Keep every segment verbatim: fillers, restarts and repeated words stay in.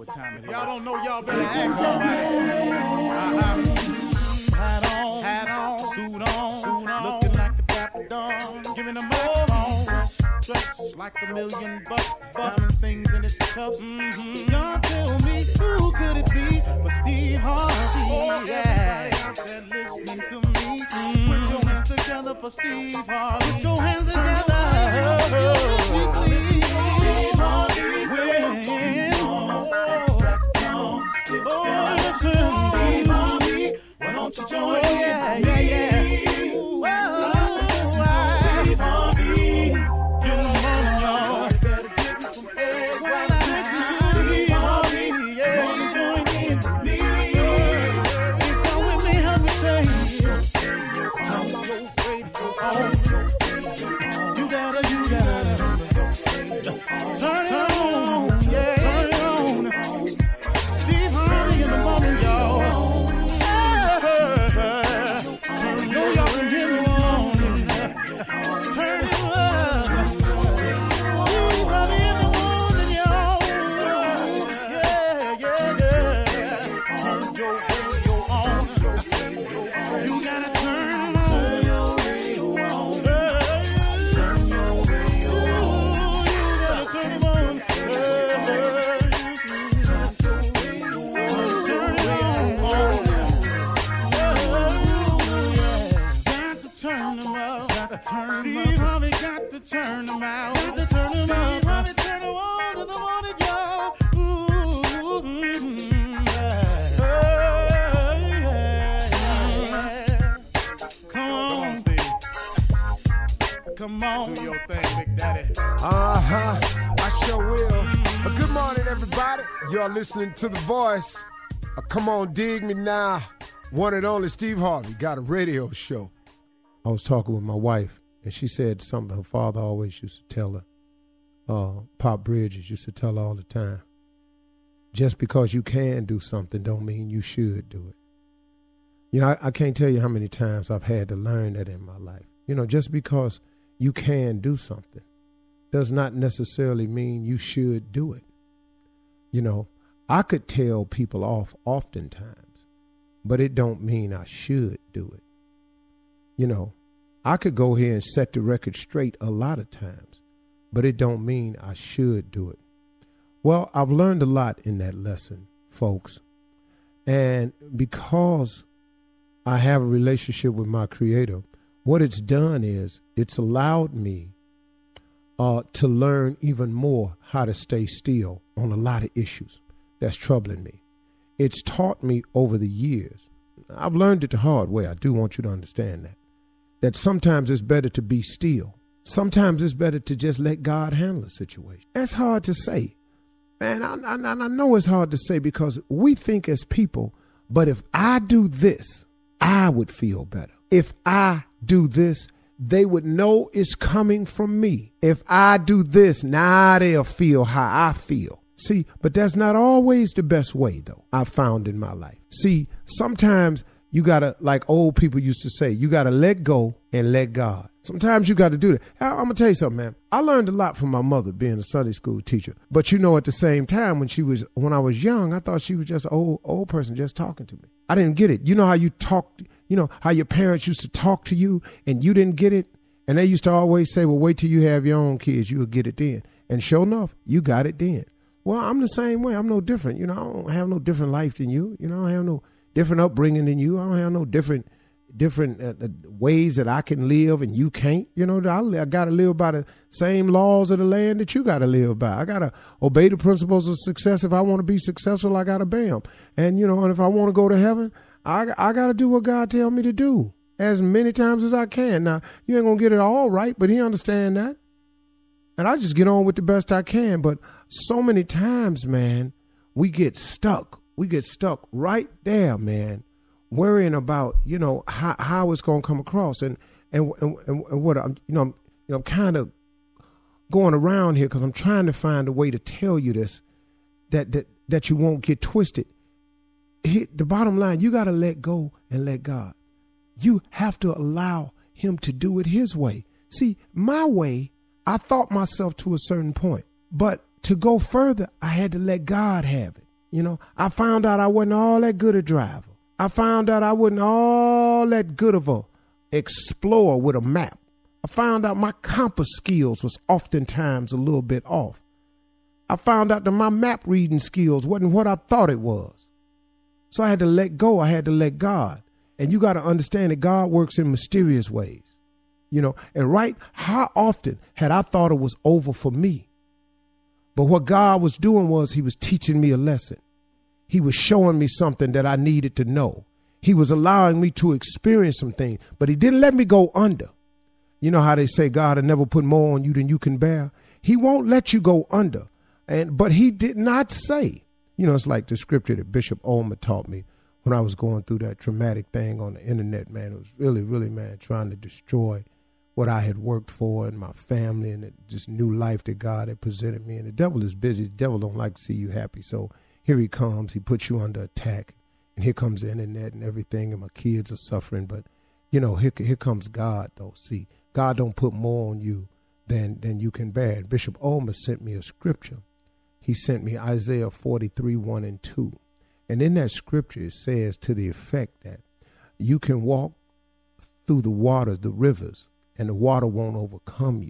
what time it is. Y'all don't know, y'all better ask somebody. Uh-huh. Hat on, hat on, suit on, suit on, looking like a dapper dawn, giving them microphone, dressed like a million bucks, diamond things in its cuffs. Mm-hmm. Y'all tell me who could it be but Steve Harvey? Oh, yeah. Everybody out there listening to me, mm-hmm. Put your hands together for Steve Harvey. Put your hands together. Oh, please. Steve Harvey, when, oh, oh, listen, Steve Harvey, why don't you join me? Yeah, yeah, yeah. Steve Harvey, get them on, y'all. You better give me some eggs while I listen to Steve Harvey. Yeah, you join in with me. If you're with me, help me say, turn your radio on. You gotta, you gotta turn it on. Yeah, turn it on. Steve Harvey in the morning, y'all. Yeah. So y'all can hear me on. Turn it up. Steve Harvey in the morning, y'all. Yeah, yeah, yeah. Turn your radio on. You gotta turn on your radio on. Turn your radio on. You gotta turn it on. Turn your radio on. Got to turn them up. Got to turn Steve Harvey got to turn them out. Got to turn them up. Steve Harvey turn them on to the morning, y'all. Ooh, mm, yeah. Yeah, yeah. Come on, Steve. Come on. Do your thing, Big Daddy. Uh-huh. I sure will. Uh, good morning, everybody. Y'all listening to The Voice. Uh, come on, dig me now. One and only Steve Harvey got a radio show. I was talking with my wife, and she said something her father always used to tell her. Uh, Pop Bridges used to tell her all the time. Just because you can do something don't mean you should do it. You know, I, I can't tell you how many times I've had to learn that in my life. You know, just because you can do something does not necessarily mean you should do it. You know, I could tell people off oftentimes, but it don't mean I should do it. You know, I could go here and set the record straight a lot of times, but it don't mean I should do it. Well, I've learned a lot in that lesson, folks. And because I have a relationship with my Creator, what it's done is it's allowed me uh, to learn even more how to stay still on a lot of issues that's troubling me. It's taught me over the years. I've learned it the hard way. I do want you to understand that. That sometimes it's better to be still. Sometimes it's better to just let God handle a situation. That's hard to say. Man, I, I, I know it's hard to say because we think as people, but if I do this, I would feel better. If I do this, they would know it's coming from me. If I do this, now they'll feel how I feel. See, but that's not always the best way, though, I've found in my life. See, sometimes you got to, like old people used to say, you got to let go and let God. Sometimes you got to do that. I'm going to tell you something, man. I learned a lot from my mother being a Sunday school teacher. But, you know, at the same time, when she was, when I was young, I thought she was just an old, old person just talking to me. I didn't get it. You know how you talked, you know, how your parents used to talk to you and you didn't get it? And they used to always say, well, wait till you have your own kids. You'll get it then. And sure enough, you got it then. Well, I'm the same way. I'm no different. You know, I don't have no different life than you. You know, I have no different upbringing than you. I don't have no different different uh, ways that I can live and you can't. You know, I, I got to live by the same laws of the land that you got to live by. I got to obey the principles of success. If I want to be successful, I got to obey them. And, you know, and if I want to go to heaven, I, I got to do what God tell me to do as many times as I can. Now, you ain't going to get it all right, but he understand that. And I just get on with the best I can. But so many times, man, we get stuck. We get stuck right there, man, worrying about, you know, how, how it's going to come across. And and, and and what I'm, you know, I'm, you know, I'm kind of going around here because I'm trying to find a way to tell you this, that that that you won't get twisted. Hit the bottom line, you got to let go and let God. You have to allow him to do it his way. See, my way, I thought myself to a certain point, but to go further, I had to let God have it. You know, I found out I wasn't all that good a driver. I found out I wasn't all that good of a explorer with a map. I found out my compass skills was oftentimes a little bit off. I found out that my map reading skills wasn't what I thought it was. So I had to let go. I had to let God. And you got to understand that God works in mysterious ways. You know, and right, how often had I thought it was over for me? But what God was doing was he was teaching me a lesson. He was showing me something that I needed to know. He was allowing me to experience some things, but he didn't let me go under. You know how they say God will never put more on you than you can bear. He won't let you go under. And but he did not say, you know, it's like the scripture that Bishop Olmer taught me when I was going through that traumatic thing on the internet, man. It was really, really, man, trying to destroy what I had worked for and my family and this new life that God had presented me. And the devil is busy. The devil don't like to see you happy. So here he comes. He puts you under attack. And here comes the internet and everything. And my kids are suffering. But, you know, here, here comes God, though. See, God don't put more on you than, than you can bear. And Bishop Olmer sent me a scripture. He sent me Isaiah forty-three, one and two. And in that scripture, it says to the effect that you can walk through the waters, the rivers, and the water won't overcome you.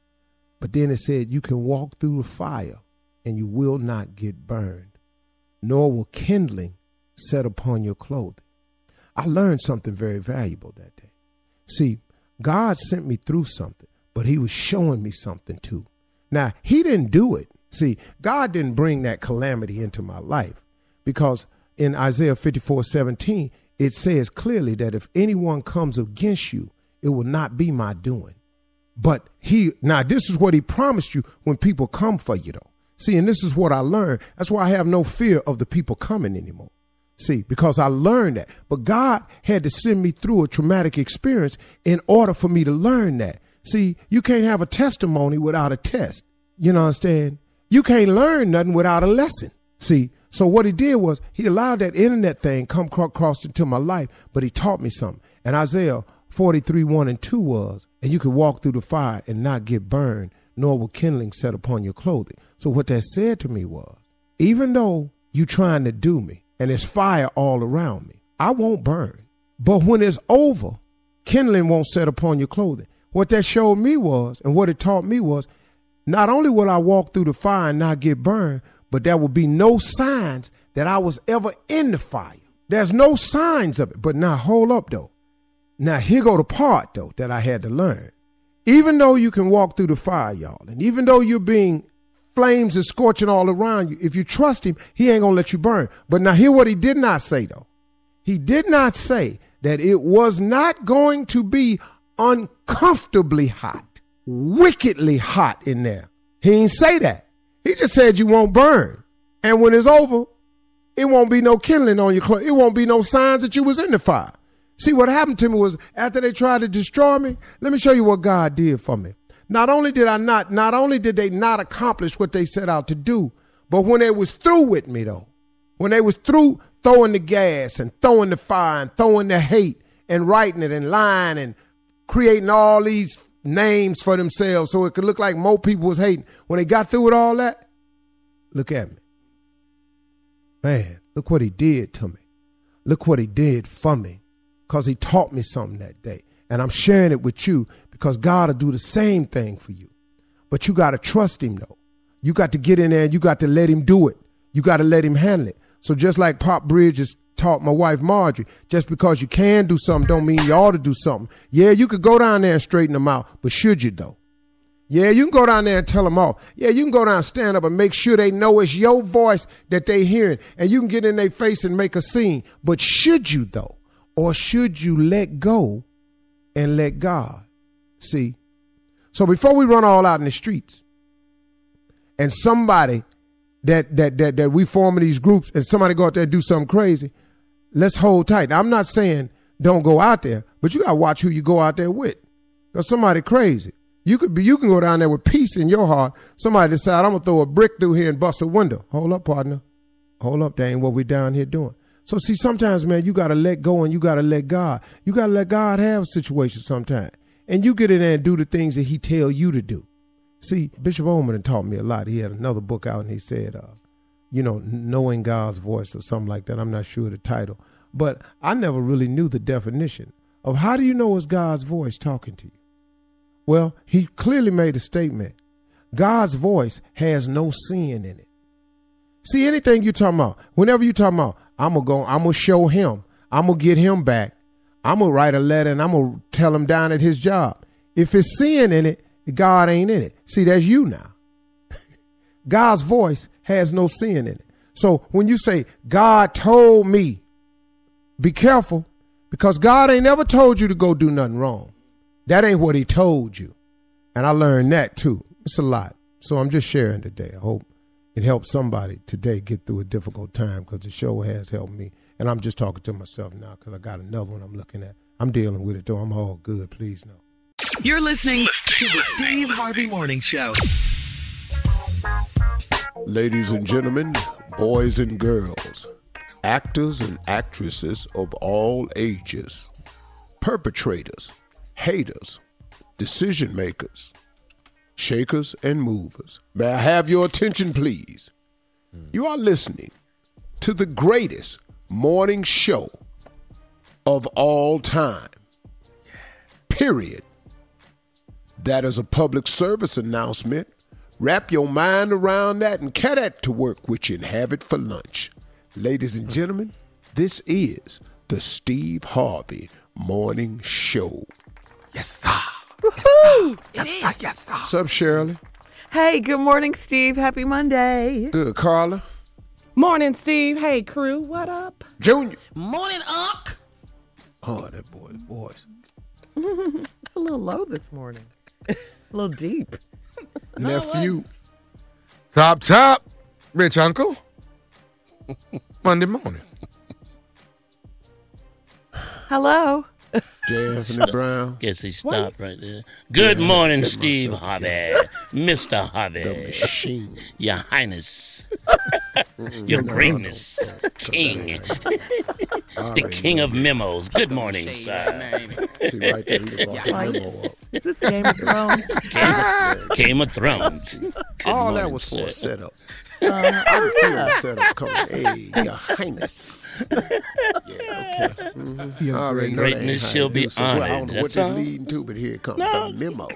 But then it said you can walk through the fire and you will not get burned, nor will kindling set upon your clothing. I learned something very valuable that day. See, God sent me through something, but he was showing me something too. Now, he didn't do it. See, God didn't bring that calamity into my life because in Isaiah fifty-four, seventeen, it says clearly that if anyone comes against you, it will not be my doing. But he, now this is what he promised you when people come for you though. See, and this is what I learned. That's why I have no fear of the people coming anymore. See, because I learned that. But God had to send me through a traumatic experience in order for me to learn that. See, you can't have a testimony without a test. You know what I'm saying? You can't learn nothing without a lesson. See, so what he did was he allowed that internet thing come across into my life, but he taught me something. And Isaiah forty-three, one and two was, and you can walk through the fire and not get burned, nor will kindling set upon your clothing. So what that said to me was, even though you trying to do me and there's fire all around me, I won't burn. But when it's over, kindling won't set upon your clothing. What that showed me was, and what it taught me was, not only will I walk through the fire and not get burned, but there will be no signs that I was ever in the fire. There's no signs of it. But now hold up though. Now here go the part though that I had to learn. Even though you can walk through the fire, y'all, and even though you're being flames are scorching all around you, if you trust him, he ain't gonna let you burn. But now hear what he did not say though. He did not say that it was not going to be uncomfortably hot, wickedly hot in there. He didn't say that. He just said you won't burn. And when it's over, it won't be no kindling on your clothes. It won't be no signs that you was in the fire. See, what happened to me was after they tried to destroy me, let me show you what God did for me. Not only did I not, not only did they not accomplish what they set out to do, but when they was through with me though, when they was through throwing the gas and throwing the fire and throwing the hate and writing it and lying and creating all these names for themselves so it could look like more people was hating. When they got through with all that, look at me. Man, look what he did to me. Look what he did for me. Because he taught me something that day. And I'm sharing it with you because God will do the same thing for you. But you got to trust him, though. You got to get in there and you got to let him do it. You got to let him handle it. So just like Pop Bridges taught my wife Marjorie, just because you can do something don't mean you ought to do something. Yeah, you could go down there and straighten them out, but should you, though? Yeah, you can go down there and tell them off. Yeah, you can go down and stand up and make sure they know it's your voice that they hearing, and you can get in their face and make a scene. But should you, though? Or should you let go and let God? See? So before we run all out in the streets and somebody that that that that we form in these groups and somebody go out there and do something crazy, let's hold tight. Now, I'm not saying don't go out there, but you got to watch who you go out there with. Because somebody crazy. You could be you can go down there with peace in your heart. Somebody decide I'm going to throw a brick through here and bust a window. Hold up, partner. Hold up. That ain't what we down here doing. So see, sometimes, man, you got to let go and you got to let God. You got to let God have situations sometimes. And you get in there and do the things that he tell you to do. See, Bishop Olmer taught me a lot. He had another book out and he said, uh, you know, knowing God's voice or something like that. I'm not sure of the title. But I never really knew the definition of how do you know it's God's voice talking to you? Well, he clearly made a statement. God's voice has no sin in it. See, anything you're talking about, whenever you're talking about, I'm going to go, I'm going to show him, I'm going to get him back, I'm going to write a letter and I'm going to tell him down at his job. If it's sin in it, God ain't in it. See, that's you now. God's voice has no sin in it. So when you say, God told me, be careful, because God ain't never told you to go do nothing wrong. That ain't what he told you. And I learned that too. It's a lot. So I'm just sharing today. I hope it helps somebody today get through a difficult time, because the show has helped me. And I'm just talking to myself now because I got another one I'm looking at. I'm dealing with it, though. I'm all good. Please know. You're listening to the Steve Harvey Morning Show. Ladies and gentlemen, boys and girls, actors and actresses of all ages, perpetrators, haters, decision makers, shakers and movers. May I have your attention, please? You are listening to the greatest morning show of all time. Period. That is a public service announcement. Wrap your mind around that and carry that to work with you and have it for lunch. Ladies and gentlemen, this is the Steve Harvey Morning Show. Yes, sir. Woohoo! Yes, sir. Yes, sir. What's up, Shirley? Hey, good morning, Steve. Happy Monday. Good. Carla? Morning, Steve. Hey, crew. What up? Junior? Morning, Unc. Oh, that boy's voice. It's a little low this morning. A little deep. Nephew? Top, top. Rich uncle. Monday morning. Hello. J. Anthony Brown? Guess he stopped right there. Good morning, Steve Harvey. Mister Harvey. The machine. Your Highness. Your greatness. King. The king of memos. Good morning, sir. See right there, you brought the memo up. Is this Game of Thrones? Game, Game of Thrones. Good All morning, that was sir. for a setup. Uh, I can feel the setup coming. Hey, Your Highness. Yeah, okay. Mm-hmm. I already know that ain't Greatness how shall you be do, so, well, I don't honored, know what that's they're all. leading to, but here it comes No. the memo.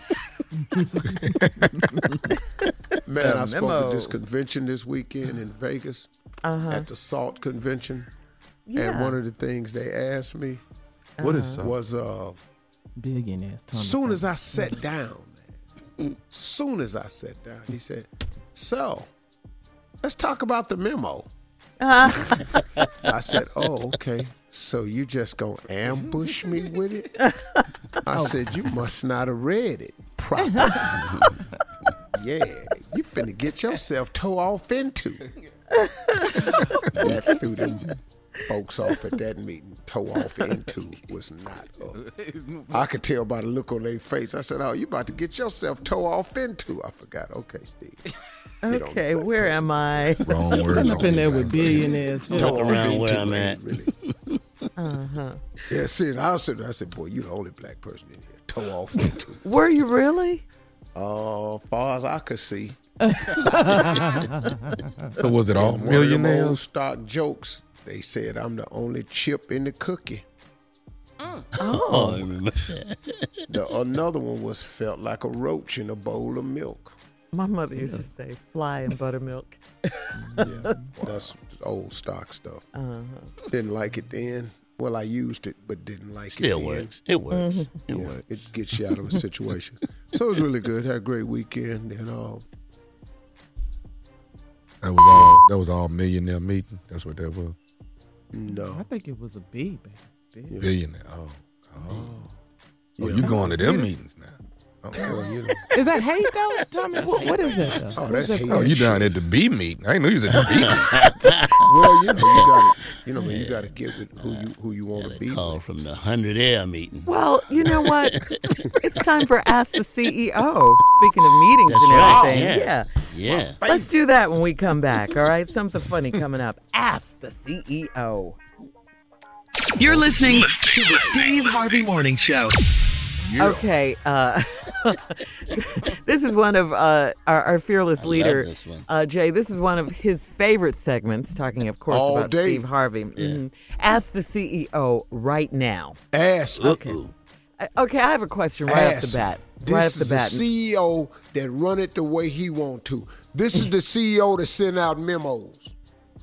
Man, I spoke memo. at this convention this weekend in Vegas Uh-huh. at the SALT convention. Yeah. And one of the things they asked me What is up? was, uh, Billionaires. as soon as I sat down, man, soon as I sat down, he said, so, let's talk about the memo. I said, oh, okay. So you just gonna ambush me with it? I said, you must not have read it properly. Yeah, you finna get yourself toe off into. That threw them folks off at that meeting. Toe off into was not up. I could tell by the look on their face. I said, oh, you about to get yourself toe off into. I forgot. Okay, Steve. Okay, where am I? Wrong word. Sitting up in there with billionaires. Toe Look off around into where I'm ain't at. Really. Uh-huh. Yeah, see, I said, I said, boy, you the only black person in here. Toe off into. Were you really? Uh, far as I could see. So was it all One of them old millionaires? stock jokes. They said I'm the only chip in the cookie. Oh, I remember that. The another one was felt like a roach in a bowl of milk. My mother used to say fly in buttermilk. Yeah, that's old stock stuff. Uh-huh. Didn't like it then. Well, I used it, but didn't like Still it then. works. It works. It Yeah, works. it gets you out of a situation. So it was really good. Had a great weekend, and uh, That was all. That was all millionaire meeting. That's what that was. no, I think it was a B, baby. B. Billionaire. Oh, oh. Oh, Yeah. you going to them meetings now? Oh, well, you know, Is that hate, though? Tommy, what, what is that, though? oh, that's hate. oh, you down at the B meeting? I didn't know you was at the B meeting. Well, you know, you got to, you know, you got to get with who you who you want to be. Call with. from the Hundred Air meeting. Well, you know what? It's time for Ask the C E O. Speaking of meetings That's and right, everything. yeah. Yeah. Yeah. Let's do that when we come back, all right? Something funny coming up. Ask the C E O. Oh, You're listening to the Steve Harvey Morning Show. Yeah. Okay. Uh, this is one of uh, our, our fearless I leader, love this one. Uh, Jay. This is one of his favorite segments, talking, of course, All about day. Steve Harvey. Mhm. Ask the C E O right now. Ask me. Okay. Uh, Okay, I have a question right off the Ask bat. me. This right off the is the bat. C E O that run it the way he want to. This is the C E O that send out memos.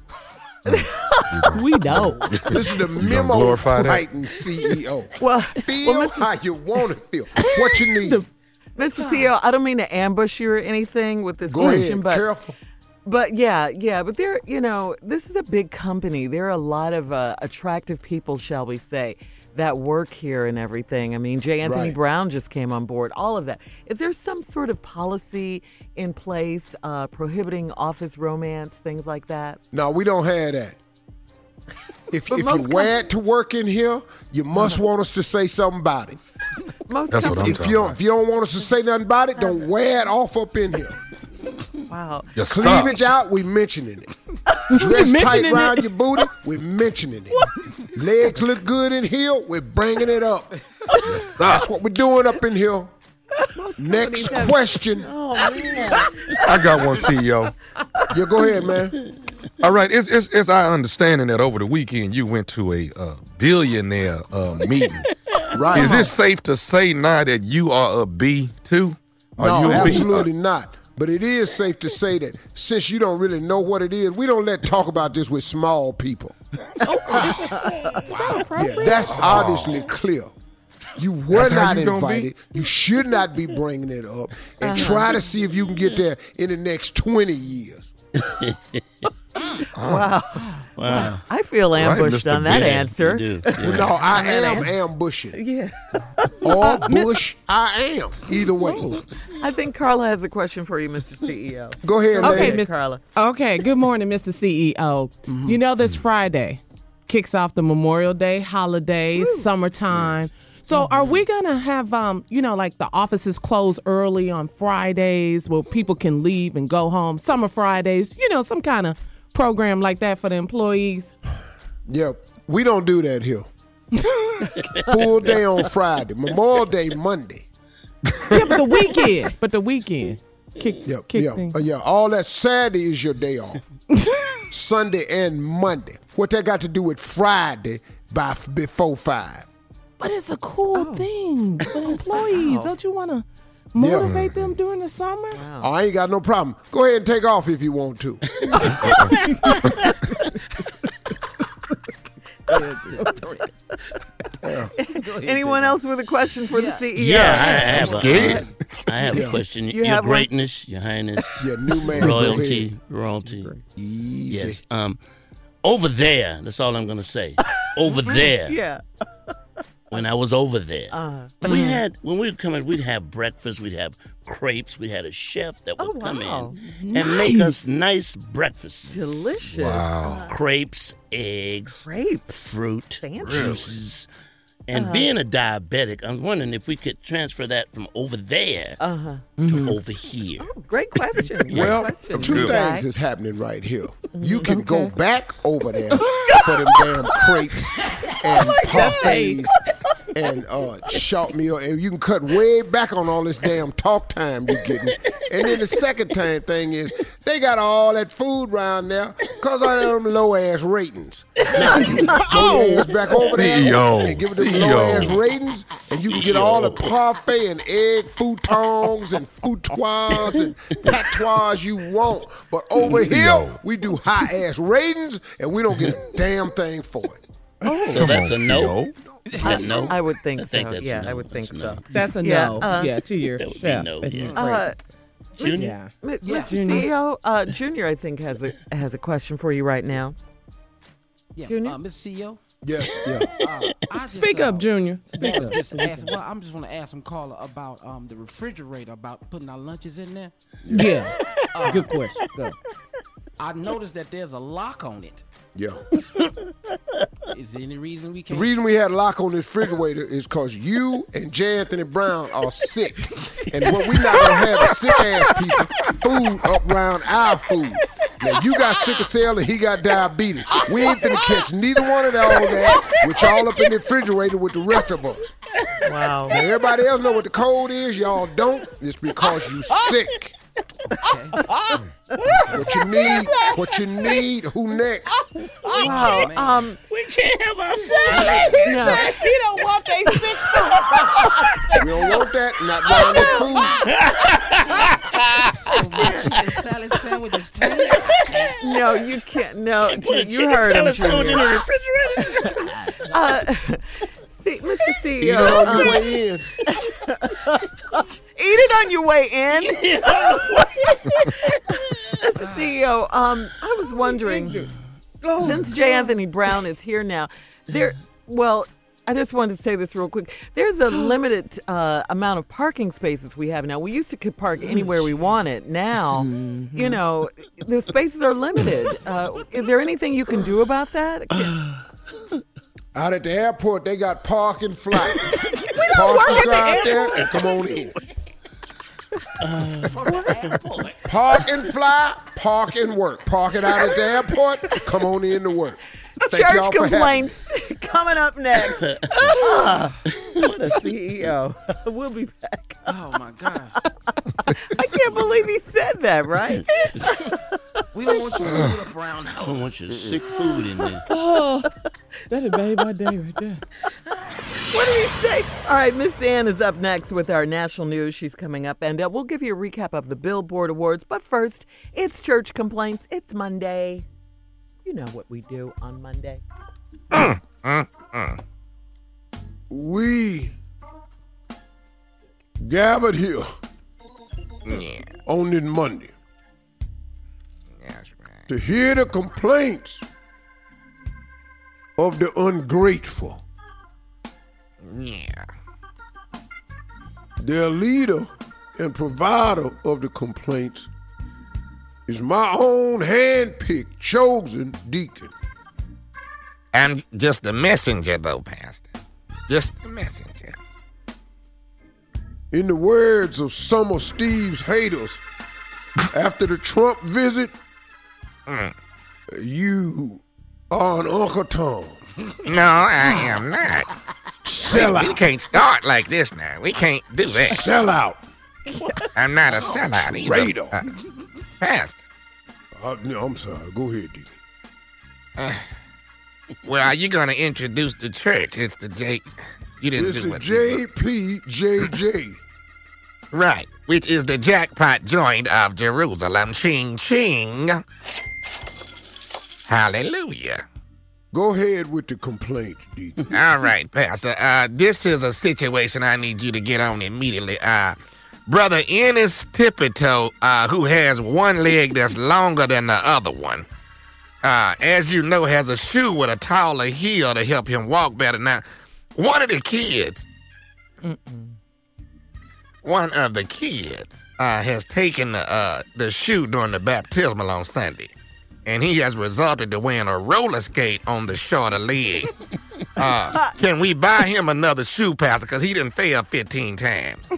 We don't. This is the gonna memo glorify that? writing C E O. well, Feel well, Mister how you want to feel. What you need. Mister C E O, I don't mean to ambush you or anything with this Go question, ahead. but Careful. But yeah, yeah, but there, you know, this is a big company. There are a lot of uh, attractive people, shall we say, that work here and everything. I mean, J. Anthony Right. Brown just came on board. All of that. Is there some sort of policy in place uh, prohibiting office romance, things like that? No, we don't have that. If, But if most you com- wear it to work in here, you must want us to say something about it. Most That's what I'm companies- If you don't, if you don't want us to say nothing about it, don't wear it off up in here. Wow. Just stop. Cleavage out, we mentioning it. Dress tight mentioning round it? your booty, we're mentioning it. Legs look good in here, we're bringing it up. That's what we're doing up in here. Next companies have- question. Oh, man. I got one, C E O. Yeah, go ahead, man. All right, it's, it's, it's our understanding that over the weekend you went to a uh, billionaire uh, meeting. Right. Is it safe to say now that you are a B too? Are No, you a B? absolutely not. But it is safe to say that since you don't really know what it is, we don't let talk about this with small people. Yeah, that's obviously clear. You were That's how not you gonna be? invited. You should not be bringing it up. And try to see if you can get there in the next twenty years. Wow. Wow. I feel Right, ambushed Mister on that Big. answer. You do. Yeah. No, I am ambushing. Yeah. Or bush, I am. Either way. I think Carla has a question for you, Mister C E O. Go ahead, Okay, lady. Miss Carla. Okay, good morning, Mister C E O. You know, this Friday kicks off the Memorial Day holidays, summertime. So are we going to have, um, you know, like the offices close early on Fridays where people can leave and go home? Summer Fridays, you know, some kind of program like that for the employees? Yeah, we don't do that here. Full day on Friday. Memorial Day Monday. Yeah, but the weekend. But the weekend. Kick, Yeah, kick yeah, things. uh, yeah. All that Saturday is your day off. Sunday and Monday. What that got to do with Friday by f- before five? But it's a cool thing for employees. Don't you want to motivate them during the summer? Oh, I ain't got no problem. Go ahead and take off if you want to. Anyone else with a question for the C E O? Yeah, I have, a, scared. I have a question. You Your have one? greatness, Your Highness, Yeah, new man. go royalty, ahead. royalty. Easy. Yes. Um, over there. That's all I'm gonna say. Over there. Yeah. When I was over there, Uh, we had when we would come in, we'd have breakfast. We'd have crepes. We had a chef that would Oh, come wow. in and make us nice breakfasts. delicious. Wow. Crepes, eggs, Grapes. fruit, Fancy. juices. And Uh-huh. being a diabetic, I'm wondering if we could transfer that from over there Uh-huh. to over here. Great question. Great Well, question. two Good things guy. is happening right here. You can go back over there for them damn crepes and parfaits and uh, short meal, and you can cut way back on all this damn talk time you're getting. And then the second time thing is they got all that food around there because of them low ass ratings. Now you can go your ass back over there C E O, and give it them C E O. low ass ratings, and you can get all the parfait and egg futons and foutoirs and patois you want. But over C E here, O. we do high ass ratings, and we don't get a damn thing for it. So Come that's on, a no. C E O. Is that no? I would think I think so. that's Yeah, no. I would think That's so. no. That's a Yeah, no. uh, yeah, to your that would be chef. no, and yeah. your Uh, grapes. Junior? Yeah. M- Mister C E O, uh, Junior, I think has a has a question for you right now. Yeah, Junior? uh, Mister C E O. Yes, yeah. Uh, I just, Speak uh, up, Junior. Speak up. Just ask, well, I'm just want to ask some caller about um the refrigerator, about putting our lunches in there. Yeah. Good question. Go. I noticed that there's a lock on it. Yeah. Is there any reason we The can't? reason we had a lock on this refrigerator is because you and J. Anthony Brown are sick. And what we not going to have is sick ass people food up around our food. Now, you got sickle cell and he got diabetes. We ain't finna catch neither one of all that with y'all up in the refrigerator with the rest of us. Wow. Now, everybody else know what the code is. Y'all don't. It's because you sick. What you need? What you need? Who next? Wow. Um, We can't have our no. He don't want they sick. We don't want that. Not buying that food. So my chicken salad sandwich is ten. No, you can't. No, Put a you chicken heard him. salad sandwich in Junior. the refrigerator. Uh, see, Mister C E Eat O, it on um, your way in. eat it on your way in. Mister C E O, um, I was wondering, since J. Anthony Brown is here now, there. Well, I just wanted to say this real quick. There's a limited uh, amount of parking spaces we have now. We used to could park anywhere we wanted. Now, you know, the spaces are limited. Uh, is there anything you can do about that? Out at the airport, they got park and fly. We don't work at the out there airport. and come on in. From the airport. Park and fly, park and work. Park it out at the airport, come on in to work. Thank Church y'all for having me. complaints coming up next. Ah, what a C E O. We'll be back. Oh my gosh. I can't believe he said that, right? We don't want you to put up around I home. don't want your sick food in there. Oh, that has made my day right there. What did he say? All right, Miss Ann is up next with our national news. She's coming up, and uh, we'll give you a recap of the Billboard Awards. But first, it's church complaints. It's Monday. You know what we do on Monday. We gathered here Yeah, on this Monday that's right. to hear the complaints of the ungrateful. Yeah. Their leader and provider of the complaints is my own hand-picked, chosen deacon. I'm just the messenger, though, Pastor. Just the messenger. In the words of some of Steve's haters, after the Trump visit, Mm. you are an Uncle Tom. No, I am not. Sell We out. can't start like this now. We can't do that. Sell out. I'm not a sellout either. Traitor. Uh, Pastor. Uh, no, I'm sorry. Go ahead, Deacon. Well, are you going to introduce the church? It's the J. You didn't It's do the what J P J J. Right, which is the jackpot joint of Jerusalem. Ching, ching. Hallelujah. Go ahead with the complaint, Deacon. All right, Pastor. Uh, this is a situation I need you to get on immediately. Uh, Brother Ennis Tipito, uh, who has one leg that's longer than the other one, uh, as you know, has a shoe with a taller heel to help him walk better. Now, one of the kids, Mm-mm. one of the kids uh, has taken the, uh, the shoe during the baptismal on Sunday, and he has resulted to wearing a roller skate on the shorter leg. Uh, can we buy him another shoe, Pastor? Because he didn't fail fifteen times.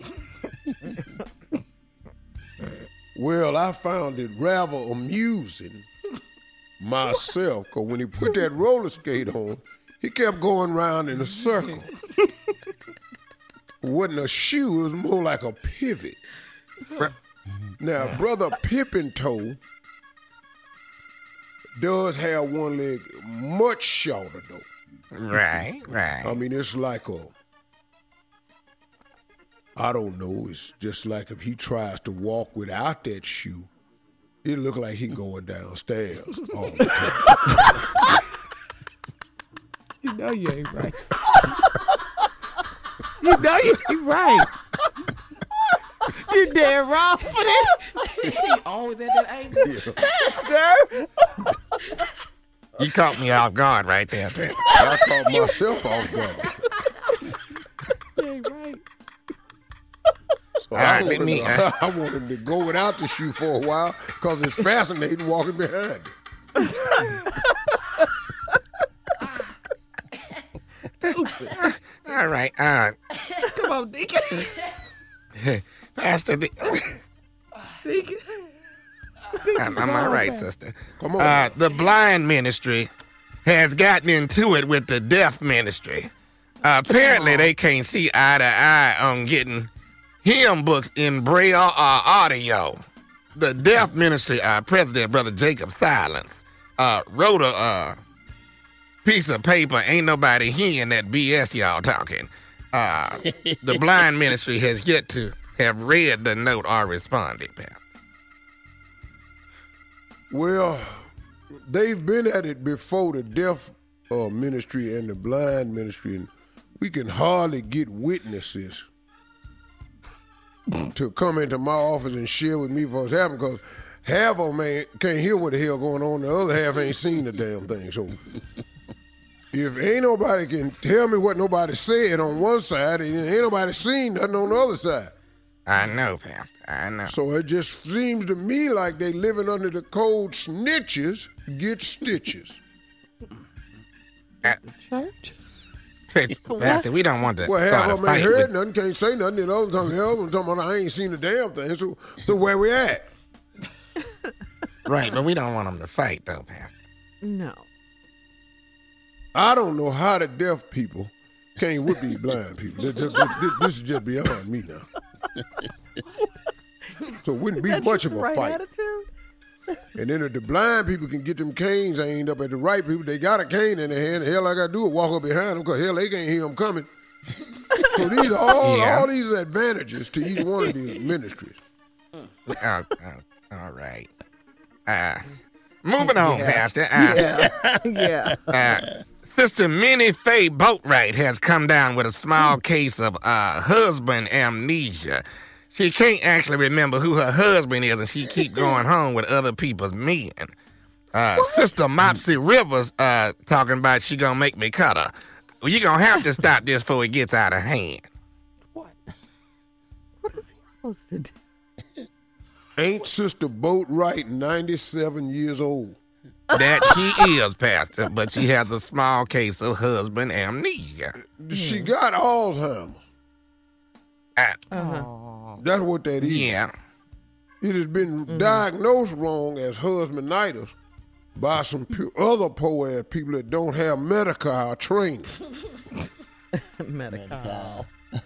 Well, I found it rather amusing myself, because when he put that roller skate on, he kept going round in a circle. It wasn't a shoe, it was more like a pivot. Now, Brother Pippin Toe does have one leg much shorter, though. Right, right. I mean, it's like a, I don't know, it's just like if he tries to walk without that shoe, it look like he going downstairs all the time. You know you ain't right. You know you ain't right. You dead wrong for that. He always at that angle. Sir. You caught me off guard right there, Pastor. I caught myself off guard. You ain't right. So All I, right, want let me, him, uh, I want him to go without the shoe for a while because it's fascinating walking behind it. All right, uh, Come on, Deacon. Pastor, the, Deacon. am, am I right, sister? Come on. Uh, the blind ministry has gotten into it with the deaf ministry. Uh, apparently, they can't see eye to eye on getting hymn books in braille or audio. The Deaf Ministry uh, president, Brother Jacob Silence, uh, wrote a uh, piece of paper. Ain't nobody hearing that B S y'all talking. Uh, the Blind Ministry has yet to have read the note or responded, Pastor. Well, they've been at it before, the Deaf uh, Ministry and the Blind Ministry, and we can hardly get witnesses to come into my office and share with me what's happening, because half of them ain't, can't hear what the hell going on, the other half ain't seen the damn thing. So if ain't nobody can tell me what nobody said on one side, and ain't nobody seen nothing on the other side. I know, Pastor, I know. So it just seems to me like they living under the code snitches get stitches. Uh, Church? Pastor, we don't want to Well, half start a of them ain't fight heard with... nothing, can't say nothing. The other time, hell, I'm talking about I ain't seen the damn thing. So, so where we at? Right, but we don't want them to fight, though, Pastor. No. I don't know how the deaf people can't whip these blind people. This, this- this- this is just beyond me now. So it wouldn't be Is that much your of a right fight. attitude? And then if the blind people can get them canes aimed up at the right people, they got a cane in their hand. Hell, I got to do is walk up behind them, because hell, they can't hear them coming. So these are all, Yeah. all these advantages to each one of these ministries. Oh, oh, all right. Uh, moving on, Pastor. Uh, Yeah. yeah. uh, Sister Minnie Faye Boatwright has come down with a small case of uh, husband amnesia. She can't actually remember who her husband is, and she keep going home with other people's men. Uh, Sister Mopsy Rivers uh, talking about she gonna make me cut her. Well, you gonna have to stop this before it gets out of hand. What? What is he supposed to do? Ain't Sister Boatwright ninety-seven years old? That she is, Pastor, but she has a small case of husband amnesia. She got Alzheimer's. Uh, That's what that is. yeah. It has been diagnosed wrong as husbanditis by some pu- other poor ass people that don't have medical training. Medical.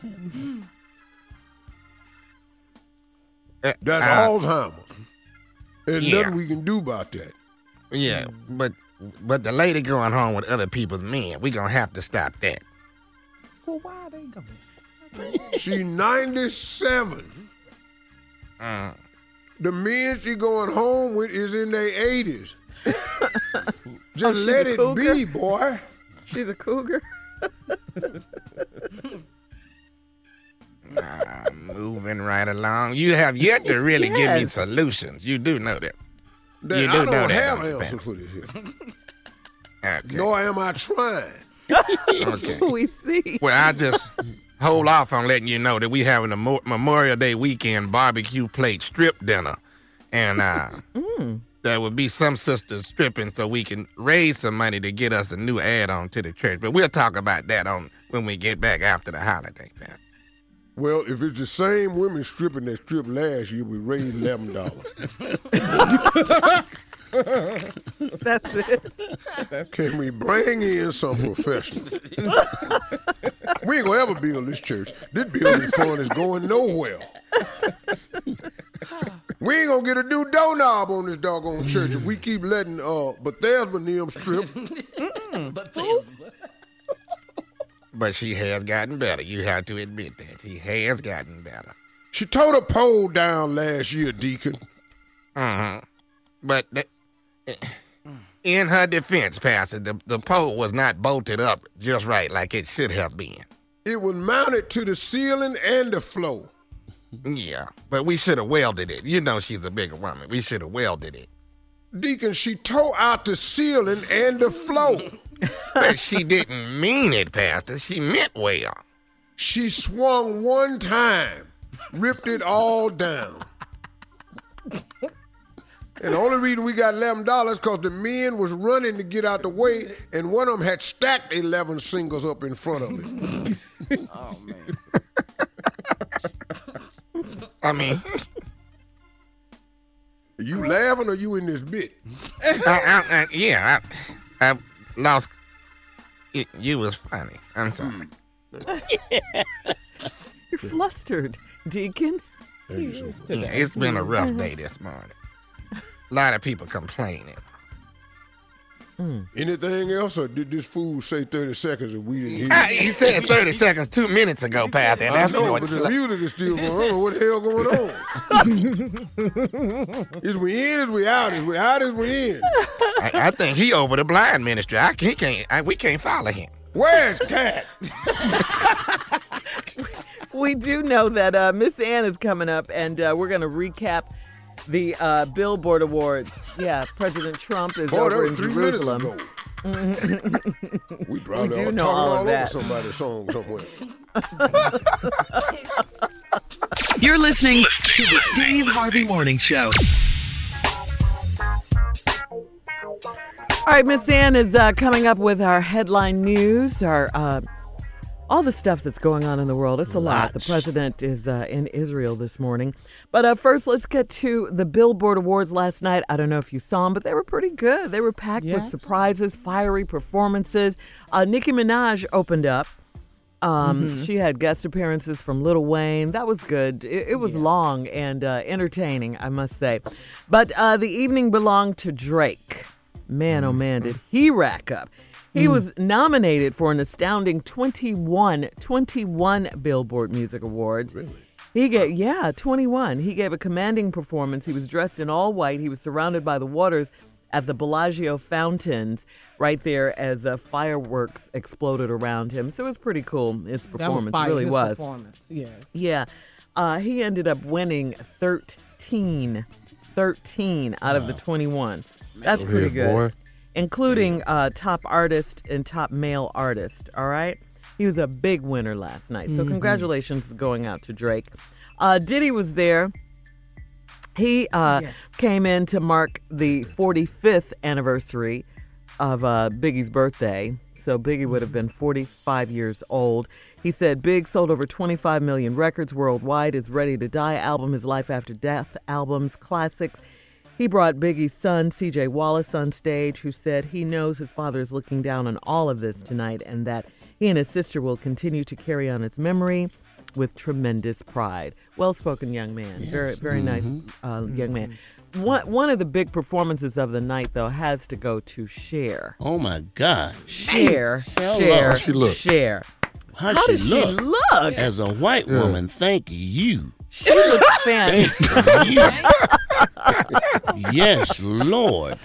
Uh, That's uh, Alzheimer's. And yeah. nothing we can do about that. Yeah, but but the lady going home with other people's men, we gonna have to stop that. Well, why are they going? She ninety-seven. Mm. The men she going home with is in their eighties. Just Oh, she's let a it cougar? be, boy. She's a cougar. Uh, moving right along. You have yet to really give me Yes. solutions. You do know that. That You do I know don't that, have don't you, answers Pam? for this here. Okay. Nor am I trying. Okay. We see. Well, I just hold off on letting you know that we having a Mo- Memorial Day weekend barbecue plate strip dinner, and uh, there will be some sisters stripping so we can raise some money to get us a new add-on to the church. But we'll talk about that on when we get back after the holiday, Pastor. Well, if it's the same women stripping that stripped last year, we raised eleven dollars. That's it. Can we bring in some professionals? We ain't gonna ever build this church. This building fund is going nowhere. We ain't gonna get a new doorknob on this doggone church if we keep letting uh Bethesda and them strip. But she has gotten better. You have to admit that. She has gotten better. She tore the pole down last year, Deacon. Uh-huh. But the, in her defense, Pastor, the, the pole was not bolted up just right like it should have been. It was mounted to the ceiling and the floor. Yeah, but we should have welded it. You know she's a bigger woman. We should have welded it. Deacon, she tore out the ceiling and the floor. But she didn't mean it, Pastor. She meant well. She swung one time, ripped it all down. And the only reason we got eleven dollars because the men was running to get out the way, and one of them had stacked eleven singles up in front of it. Oh man. I mean, Are you laughing or you in this bit? I, I, I, yeah, I, I lost. It, you was funny. I'm sorry. You're flustered, Deacon. Thank you so much. Yeah, it's been a rough day this morning. A lot of people complaining. Anything else, or did this fool say thirty seconds and we didn't hear Ah, it? he said thirty seconds two minutes ago, Pat. I That's know, what but the music is still going on. I don't know what the hell going on. Is we in, is we out, is we out, is we in? I, I think he over the blind ministry. I he can't. I, we can't follow him. Where's Cat? We do know that uh, Miss Ann is coming up, and uh, we're going to recap the uh, Billboard Awards. Yeah, President Trump is Boy, that over was in three Jerusalem. minutes ago. We probably We do are know talking all all, of over that. somebody's song somewhere. You're listening to the Steve Harvey Morning Show. All right, Miss Ann is uh, coming up with our headline news, our uh, all the stuff that's going on in the world. It's a lot. The Lots. president is uh, in Israel this morning. But uh, first, let's get to the Billboard Awards last night. I don't know if you saw them, but they were pretty good. They were packed with Yes. surprises, fiery performances. Uh, Nicki Minaj opened up. Um, She had guest appearances from Lil Wayne. That was good. It, it was long and uh, entertaining, I must say. But uh, the evening belonged to Drake. Man, oh man, did he rack up. He was nominated for an astounding twenty-one, twenty-one Billboard Music Awards. Really? He gave, yeah, twenty-one. He gave a commanding performance. He was dressed in all white. He was surrounded by the waters at the Bellagio fountains right there as uh, fireworks exploded around him. So it was pretty cool, his That was performance. fire. really His was. performance. Yes. Yeah. Uh, he ended up winning thirteen, thirteen out of the twenty-one. That's Go pretty ahead, good. boy. Including uh, top artist and top male artist, all right? He was a big winner last night. So congratulations going out to Drake. Uh, Diddy was there. He uh, Yeah. came in to mark the forty-fifth anniversary of uh, Biggie's birthday. So Biggie would have been forty-five years old. He said Big sold over twenty-five million records worldwide. His Ready to Die album, his Life After Death albums, classics. He brought Biggie's son, C J Wallace, on stage, who said he knows his father is looking down on all of this tonight and that he and his sister will continue to carry on his memory with tremendous pride. Well-spoken young man. Very, very nice uh, young man. One, one of the big performances of the night, though, has to go to Cher. Oh my God. Cher, Hell, Cher, How she look? Cher. How, How she does look? she look? As a white woman, thank you. She looks fantastic. Thank you. Yes, Lord.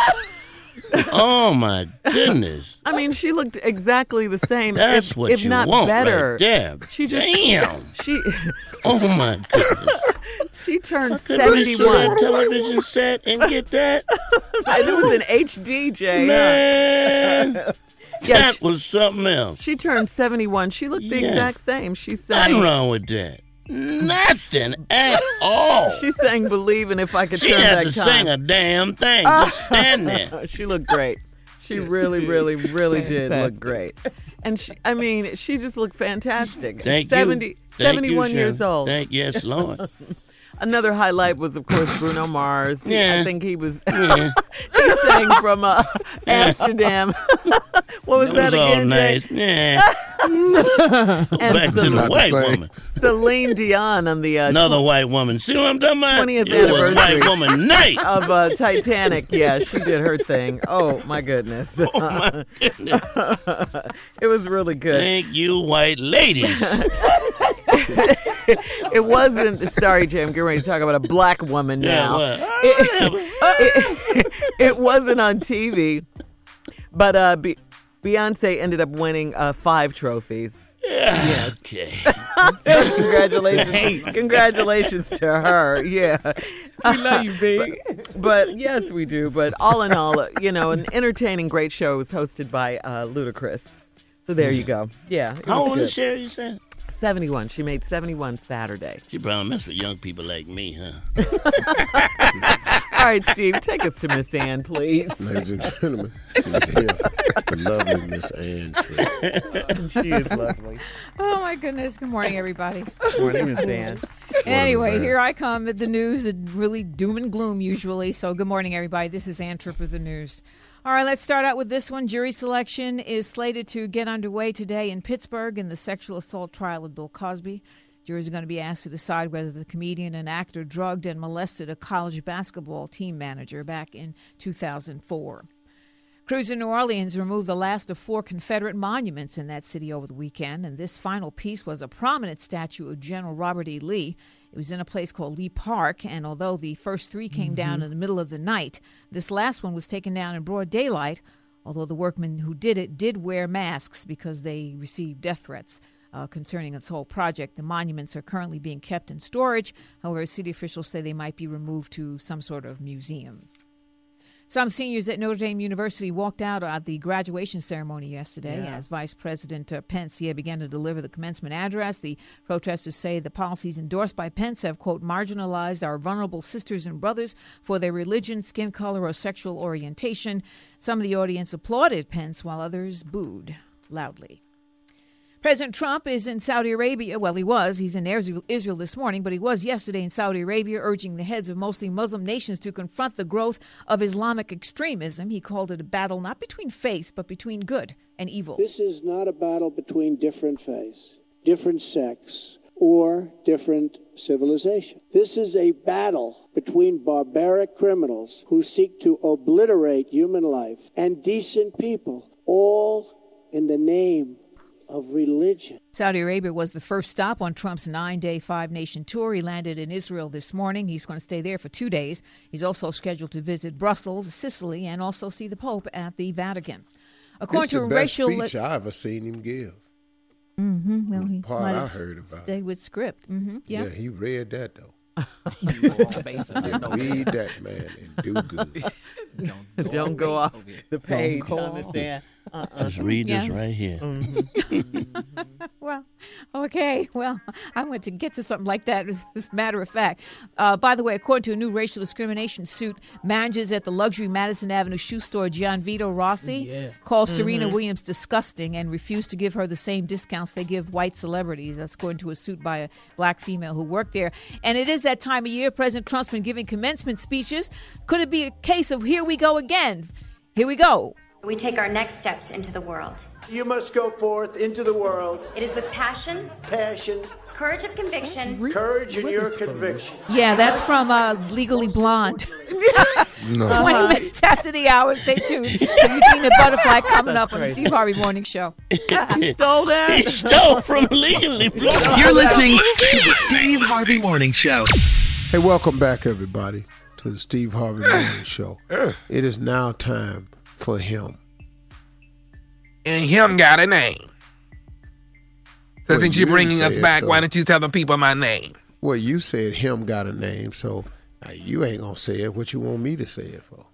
Oh my goodness. I mean, she looked exactly the same. That's if, what if you not want better. right there. She just Damn. She Oh my goodness. she turned Couldn't we show seventy-one. that television set and get that? And it was in H D, Jay. Man, Yeah, that she, was something else. she turned seventy-one. She looked the Yeah. exact same. She Nothing sang. wrong with that. Nothing at all. She sang "Believe" and "If I Could She Turn had Back to Time." sing a damn thing. Just stand there. She looked great. She really, really, really did look Fantastic. great. And she, I mean, she just looked fantastic. Thank seventy, you. Thank seventy-one you, years Sharon. old. Thank yes, Lord. Another highlight was, of course, Bruno Mars. He- Yeah. I think he was. Yeah. He sang from uh, Amsterdam. What was That that was all again, Jay? nice. Yeah. And Back to Cel- the Not the white same. woman. Celine Dion on the uh, Another white woman. See what I'm talking about? twentieth It was anniversary. white woman night. of uh, Titanic. Yeah, she did her thing. Oh my goodness. Oh my goodness. It was really good. Thank you, white ladies. It wasn't. Sorry, Jay. I'm getting ready to talk about a black woman Yeah, now. what? It, it- it wasn't on T V, but uh, Be- Beyonce ended up winning uh, five trophies. Yes. Okay. So congratulations, congratulations to her. Yeah, We love you, Big. but yes, we do. But all in all, uh, you know, an entertaining, great show was hosted by uh, Ludacris. So there you go. Yeah. it How was old good. is Sherry, you said? seventy-one. She made seventy-one Saturday. She probably mess with young people like me, huh? All right, Steve, take us to Miss Ann, please. Ladies and gentlemen, the lovely Miss Ann Tripp. She is lovely. Oh my goodness! Good morning, everybody. Morning, Miss Ann. Anyway, Ann. here I come at the news. It's really doom and gloom usually. So good morning, everybody. This is Ann Tripp with the news. All right, let's start out with this one. Jury selection is slated to get underway today in Pittsburgh in the sexual assault trial of Bill Cosby. Juries are going to be asked to decide whether the comedian and actor drugged and molested a college basketball team manager back in two thousand four. Crews in New Orleans removed the last of four Confederate monuments in that city over the weekend, and this final piece was a prominent statue of General Robert E. Lee. It was in a place called Lee Park, and although the first three came mm-hmm. down in the middle of the night, this last one was taken down in broad daylight, although the workmen who did it did wear masks because they received death threats uh, concerning this whole project. The monuments are currently being kept in storage. However, city officials say they might be removed to some sort of museum. Some seniors at Notre Dame University walked out at the graduation ceremony yesterday yeah. as Vice President uh, Pence yeah, began to deliver the commencement address. The protesters say the policies endorsed by Pence have, quote, marginalized our vulnerable sisters and brothers for their religion, skin color, or sexual orientation. Some of the audience applauded Pence while others booed loudly. President Trump is in Saudi Arabia. Well, he was. He's in Israel this morning, but he was yesterday in Saudi Arabia urging the heads of mostly Muslim nations to confront the growth of Islamic extremism. He called it a battle not between faiths, but between good and evil. This is not a battle between different faiths, different sects, or different civilization. This is a battle between barbaric criminals who seek to obliterate human life and decent people, all in the name of religion. Saudi Arabia was the first stop on Trump's nine-day, five-nation tour. He landed in Israel this morning. He's going to stay there for two days. He's also scheduled to visit Brussels, Sicily, and also see the Pope at the Vatican. According it's to the a best racial speech I ever seen him give. Mm-hmm. Well, he part might I have heard about. stayed with script. Mm-hmm. Yeah. yeah, he read that though. yeah, read that, man, and do good. Don't, Don't go off the page. Understand? Uh-uh. Just read yes. this right here. Mm-hmm. Well, okay. Well, I want to get to something like that, as a matter of fact. Uh, by the way, according to a new racial discrimination suit, managers at the luxury Madison Avenue shoe store Gianvito Rossi yes. called mm-hmm. Serena Williams disgusting and refused to give her the same discounts they give white celebrities. That's according to a suit by a black female who worked there. And it is that time of year. President Trump's been giving commencement speeches. Could it be a case of here we go again? Here we go. We take our next steps into the world. You must go forth into the world. It is with passion, passion, courage of conviction, Reese, courage in your conviction. Yeah, that's from uh, Legally Blonde. No. twenty minutes after the hour. Stay tuned. Eugenia Butterfly coming That's up crazy. on the Steve Harvey Morning Show. You stole that? He stole from Legally Blonde. You're listening to the Steve Harvey Morning Show. Hey, welcome back, everybody, to the Steve Harvey Morning Show. It is now time for him. And him got a name. So Well, since you you're bringing didn't us say it, back, so- why don't you tell the people my name? Well, you said him got a name, so uh, you ain't gonna say it. What you want me to say it for?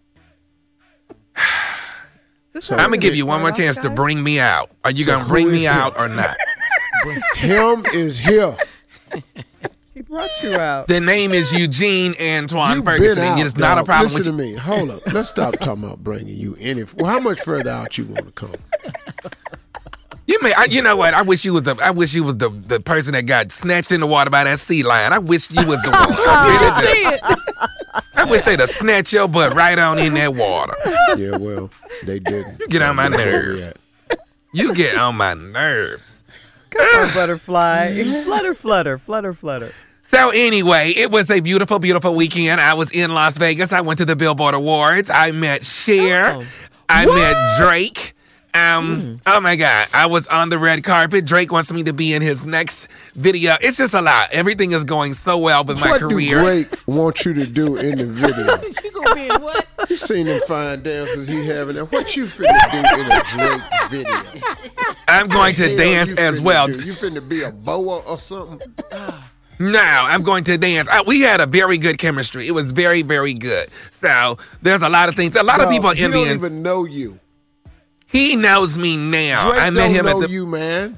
So I'm going to give you one more chance to bring me out. Are you So going to who bring is me out this? or not? Him is here. He brought you out. The name is Eugene Antoine You've Ferguson. been out, It's not a dog. problem Listen with to me. Hold up. Let's stop talking about bringing you any. Well, how much further out you want to come? You may, I, you know what? I wish you was the. I wish you was the, the person that got snatched in the water by that sea lion. I wish you was the one. Did you see it? I wish they'd have snatched your butt right on in that water. Yeah, well, they didn't. You get on my Where we nerves. at? You get on my nerves. Come on, butterfly. Flutter, flutter, flutter, flutter. So anyway, it was a beautiful, beautiful weekend. I was in Las Vegas. I went to the Billboard Awards. I met Cher. Oh. I What? met Drake. Um, Mm. Oh my God, I was on the red carpet. Drake wants me to be in his next video. It's just a lot. Everything is going so well with my What career. do Drake want you to do in the video? You gonna be in what? You seen them fine dances he having there. What you finna do in a Drake video? I'm going to Hell dance you as finna well. do? You finna be a boa or something? No, I'm going to dance. I, we had a very good chemistry. It was very, very good. So there's a lot of things. A lot of Dog, people he in the don't end. even know you. He knows me now. Drake I met don't him know at the. you, man.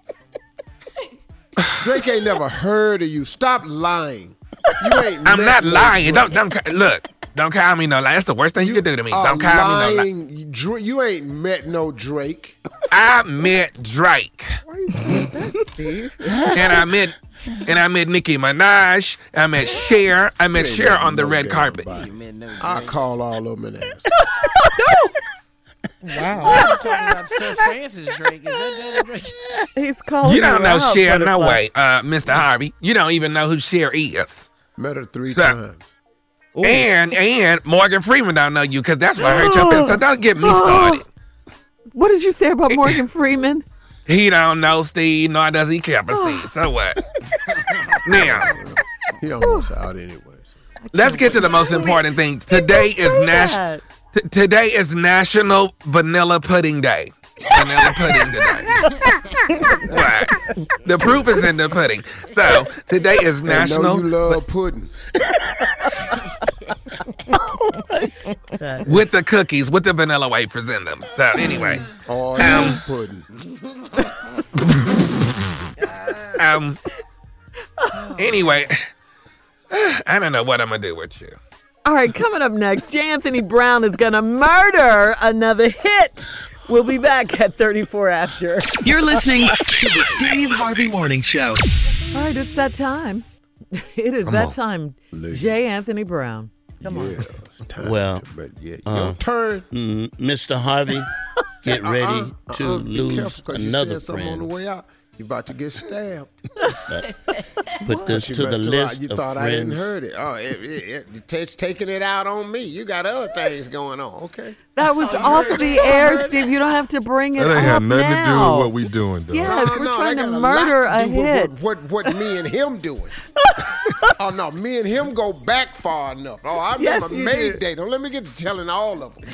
Drake ain't never heard of you. Stop lying. You ain't. I'm met not no lying. Drake. Don't don't ca- look. Don't call me no lie. That's the worst thing you, can do to me. are Don't call me no lie. lying. You, Dra- you ain't met no Drake. I met Drake, Why are you saying that, Steve? and I met and I met Nicki Minaj. I met Cher. I met You ain't Cher met on the no red damn carpet. body. Man, no, I man. call all of them and ask. Wow. I'm talking about Sir Francis Drake. Is that Drake? He's calling You don't know out, Cher, no Butterfly. way, uh, Mister Harvey. You don't even know who Cher is. Met her three So- times. Ooh. And and Morgan Freeman don't know you because that's what hurt your feelings. So don't get me started. What did you say about Morgan Freeman? He don't know Steve, nor does he care for Steve. So what? Now, He almost out anyway. let's get to the most important thing. Today is National. T- today is National Vanilla Pudding Day. Vanilla pudding today. Right. The proof is in the pudding. So today is I National. know you love pudding. With the cookies, with the vanilla wafers in them. So anyway, Oh, Um, um, pudding. um, anyway, I don't know what I'm gonna do with you. All right, coming up next, J. Anthony Brown is going to murder another hit. We'll be back at thirty-four after. You're listening to the Steve Harvey Morning Show. All right, it's that time. It is Come that on. time. Listen. J. Anthony Brown. Come on. Yeah, it's time Well, to- but yeah, uh, your turn. Mm, Mister Harvey, get ready Uh-uh, to uh-uh, be lose careful, 'cause you another said something on the friend. way out. You about to get stabbed. Put this You to the messed around. list You of thought I didn't friends. heard it. Oh, it, it, it, it's taking it out on me. You got other things going on. Okay. That was off the air, Steve. You don't have to bring it That ain't up have nothing to do now. with what we doing, though. Yes, No, we're no, trying that to got a murder lot a to do with hit. What, what, what me and him doing? Oh no, me and him go back far enough. Oh, I Yes, remember you May do. Day. Don't let me get to telling all of them.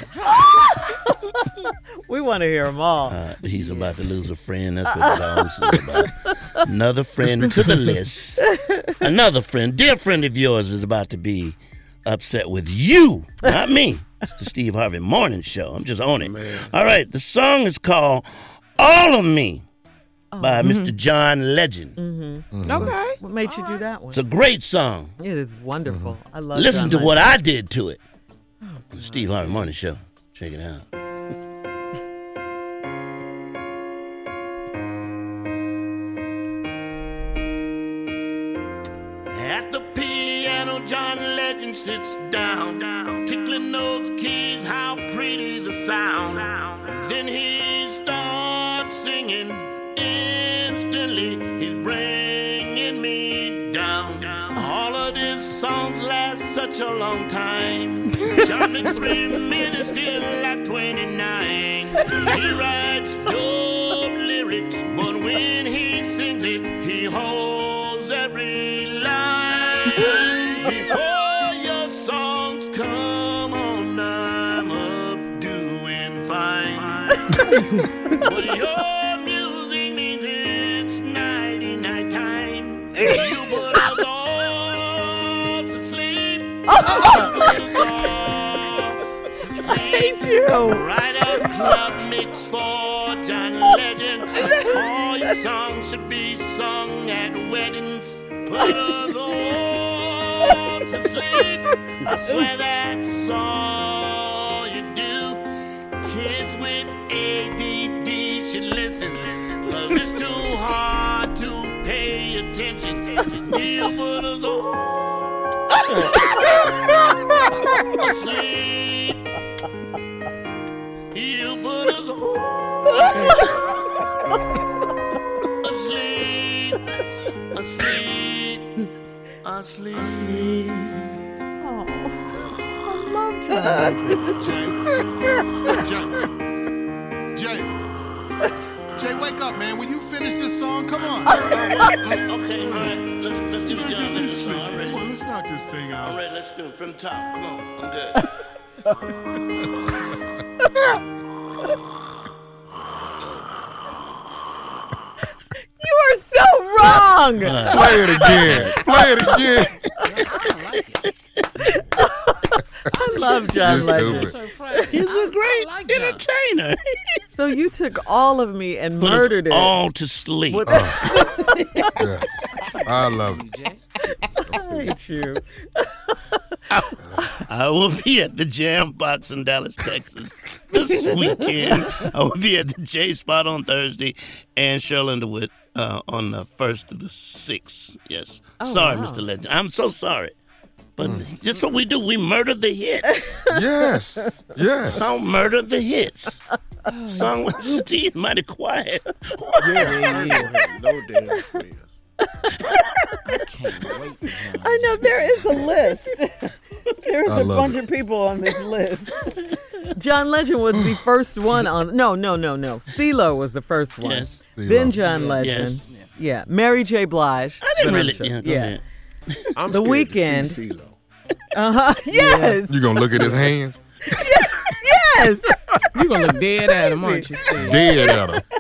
We want to hear them all. Uh, he's about to lose a friend. That's what it all is about. Another friend to the list. Another friend, dear friend of yours, is about to be upset with you, not me. It's the Steve Harvey Morning Show. I'm just on it. All right, the song is called "All of Me" by Mister John Legend. Mm-hmm. Okay. What made you do that one? It's a great song. It is wonderful. I love Listen John to what Legend. I did to it. The Steve Harvey Morning Show. Check it out. At the piano, John Legend sits down, tickling those keys, how pretty the sound. Then he starts singing. Instantly, he's bringing me down. All of his songs last such a long time. John makes three minutes feel like twenty-nine. He writes dope lyrics, but when he sings it, he holds every line. Before your songs come on, I'm up doing fine. But your music means it's nighty night time. You put us all to sleep. You put us all to sleep. I hate you. Write a club mix for John Legend. All your songs should be sung at weddings. Put us all to sleep. I swear that's all you do. Kids with A D D should listen, 'cause it's too hard to pay attention. You put us all to sleep. You put us all asleep, asleep, asleep. Jay, Jay, Jay, wake up, man. Will you finish this song? Come on. Okay, all right, let's, let's do the John Legend song. All Come right, on, let's knock this thing out. all right, let's do it from the top. Come on, I'm good. You are so wrong. Play it again. Play it again. I love John You're Legend. stupid. He's a great entertainer. So you took all of me and Put us murdered it. all to sleep. With- Yes. I love it. I hate you. I will be at the Jam Box in Dallas, Texas this weekend. I will be at the J Spot on Thursday and Cheryl Underwood uh, on the first to the sixth. Yes. Oh, sorry, wow. Mister Legend. I'm so sorry. But that's what we do. We murder the hits. Yes. Yes. Song murder the hits. Song with Steve mighty quiet. Yeah, yeah. No damn friends. I can't wait for him. I know there is a list. There's I a love bunch it. of people on this list. John Legend was the first one on. No, no, no, no. CeeLo was the first one. Yes. Then John Legend. Yes. Yeah. Mary J. Blige. I didn't really. Sure. Yeah. go Yeah. ahead. I'm The scared Weeknd. to see CeeLo. Uh huh. Yes. You gonna look at his hands? Yes. You're going to look dead at him, aren't you, Steve? Dead at him.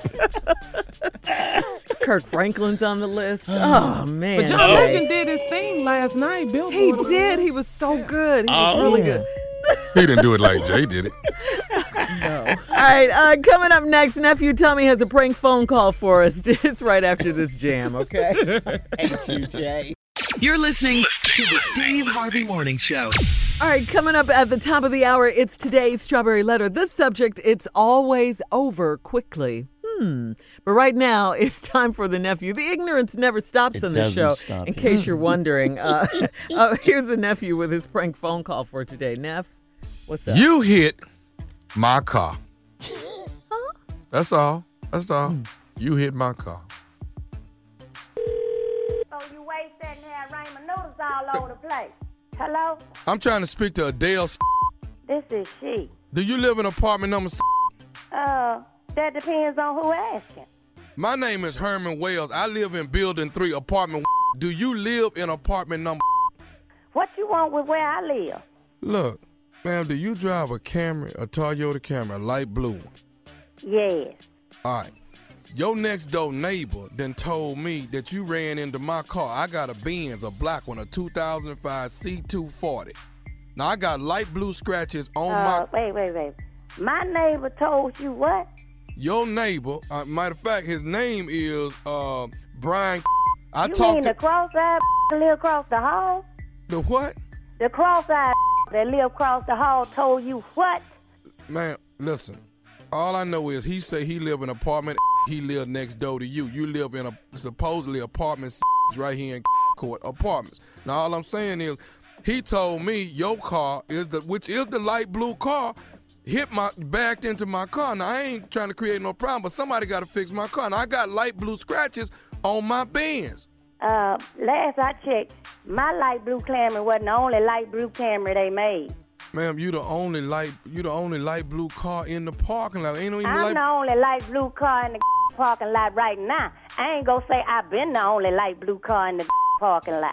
Kirk Franklin's on the list. Oh man. But John Jay. Legend did his thing last night. Billboard. He did. He was so good. He was Oh. really good. He didn't do it like Jay did it. No. All right. Uh, coming up next, nephew Tommy has a prank phone call for us. It's right after this jam. Okay. Thank you, Jay. You're listening to the Steve Harvey Morning Show. All right, coming up at the top of the hour, it's today's Strawberry Letter. This subject, it's always over quickly. Hmm. But right now, it's time for the nephew. The ignorance never stops It on this doesn't show, stop in here. case you're wondering. Uh, uh, here's a nephew with his prank phone call for today. Neff, what's up? You hit my car. That's all. That's all. You hit my car. So you waste that and have ramen noodles all over the place. Hello? I'm trying to speak to Adele. This is she. Do you live in apartment number? Uh, that depends on who asking. My name is Herman Wells. I live in building three, apartment. Do you live in apartment number? What you want with where I live? Look, ma'am, do you drive a Camry, a Toyota Camry, a light blue one? Yes. All right. Your next door neighbor then told me that you ran into my car. I got a Benz, a black one, a two thousand five C two forty. Now, I got light blue scratches on Uh, my... wait, wait, wait. My neighbor told you what? Your neighbor, uh, matter of fact, his name is uh, Brian. I you talked mean to... the cross-eyed that live across the hall? The what? The cross-eyed that live across the hall told you what? Man, listen. All I know is he say he live in an apartment. He live next door to you. You live in a supposedly apartment right here in Court Apartments. Now all I'm saying is, he told me your car is the which is the light blue car, hit my backed into my car. Now I ain't trying to create no problem, but somebody got to fix my car. Now I got light blue scratches on my Benz. Uh, last I checked, my light blue Camry wasn't the only light blue Camry they made. Ma'am, you the only light you the only light blue car in the parking lot. Ain't no even I'm light. the only light blue car in the parking lot right now. I ain't gonna say I've been the only light blue car in the parking lot.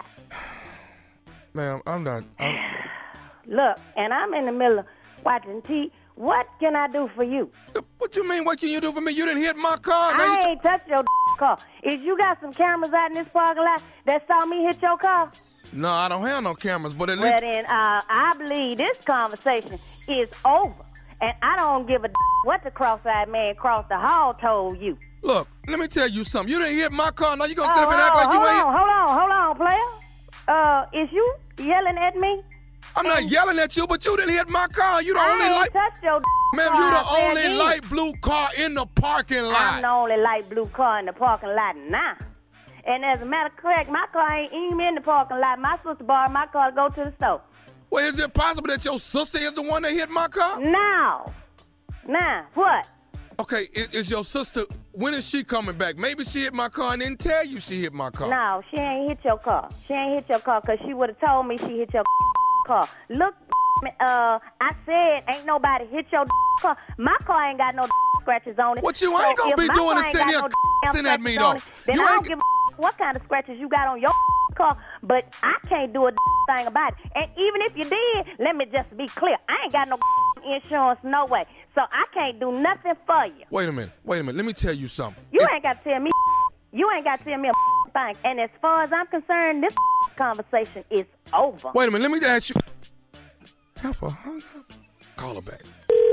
Ma'am, I'm not. I'm, Look, and I'm in the middle of watching T V. What can I do for you? What you mean, what can you do for me? You didn't hit my car. Now I you ain't touched your car. Is you got some cameras out in this parking lot that saw me hit your car? No, I don't have no cameras, but at Well, least... then, uh, I believe this conversation is over. And I don't give a what the cross-eyed man across the hall told you. Look, let me tell you something. You didn't hit my car. Now you gonna Oh, sit up and act like you hold ain't... on, hold on, hold on, player. Uh, is you yelling at me? I'm not yelling at you, but you didn't hit my car. You the I only ain't light... touched your Ma'am, car. you the Say only again. light blue car in the parking lot. I'm the only light blue car in the parking lot now. And as a matter of fact, my car ain't even in the parking lot. My sister borrowed my car to go to the store. Well, is it possible that your sister is the one that hit my car? Now. Now, what? Okay, is, is your sister... When is she coming back? Maybe she hit my car and didn't tell you she hit my car. No, she ain't hit your car. She ain't hit your car because she would have told me she hit your car. Look, uh, I said ain't nobody hit your car. My car ain't got no scratches on it. What you ain't So gonna if be my doing car is ain't sitting got here no cussing at me, scratches on though. it, Then You I don't ain't- give a what kind of scratches you got on your car, but I can't do a thing about it. And even if you did, let me just be clear. I ain't got no insurance, no way. So I can't do nothing for you. Wait a minute. Wait a minute. Let me tell you something. You ain't got to tell me. You ain't got to tell me a thing. And as far as I'm concerned, this conversation is over. Wait a minute. Let me ask you. Heifer hung up. Call her back.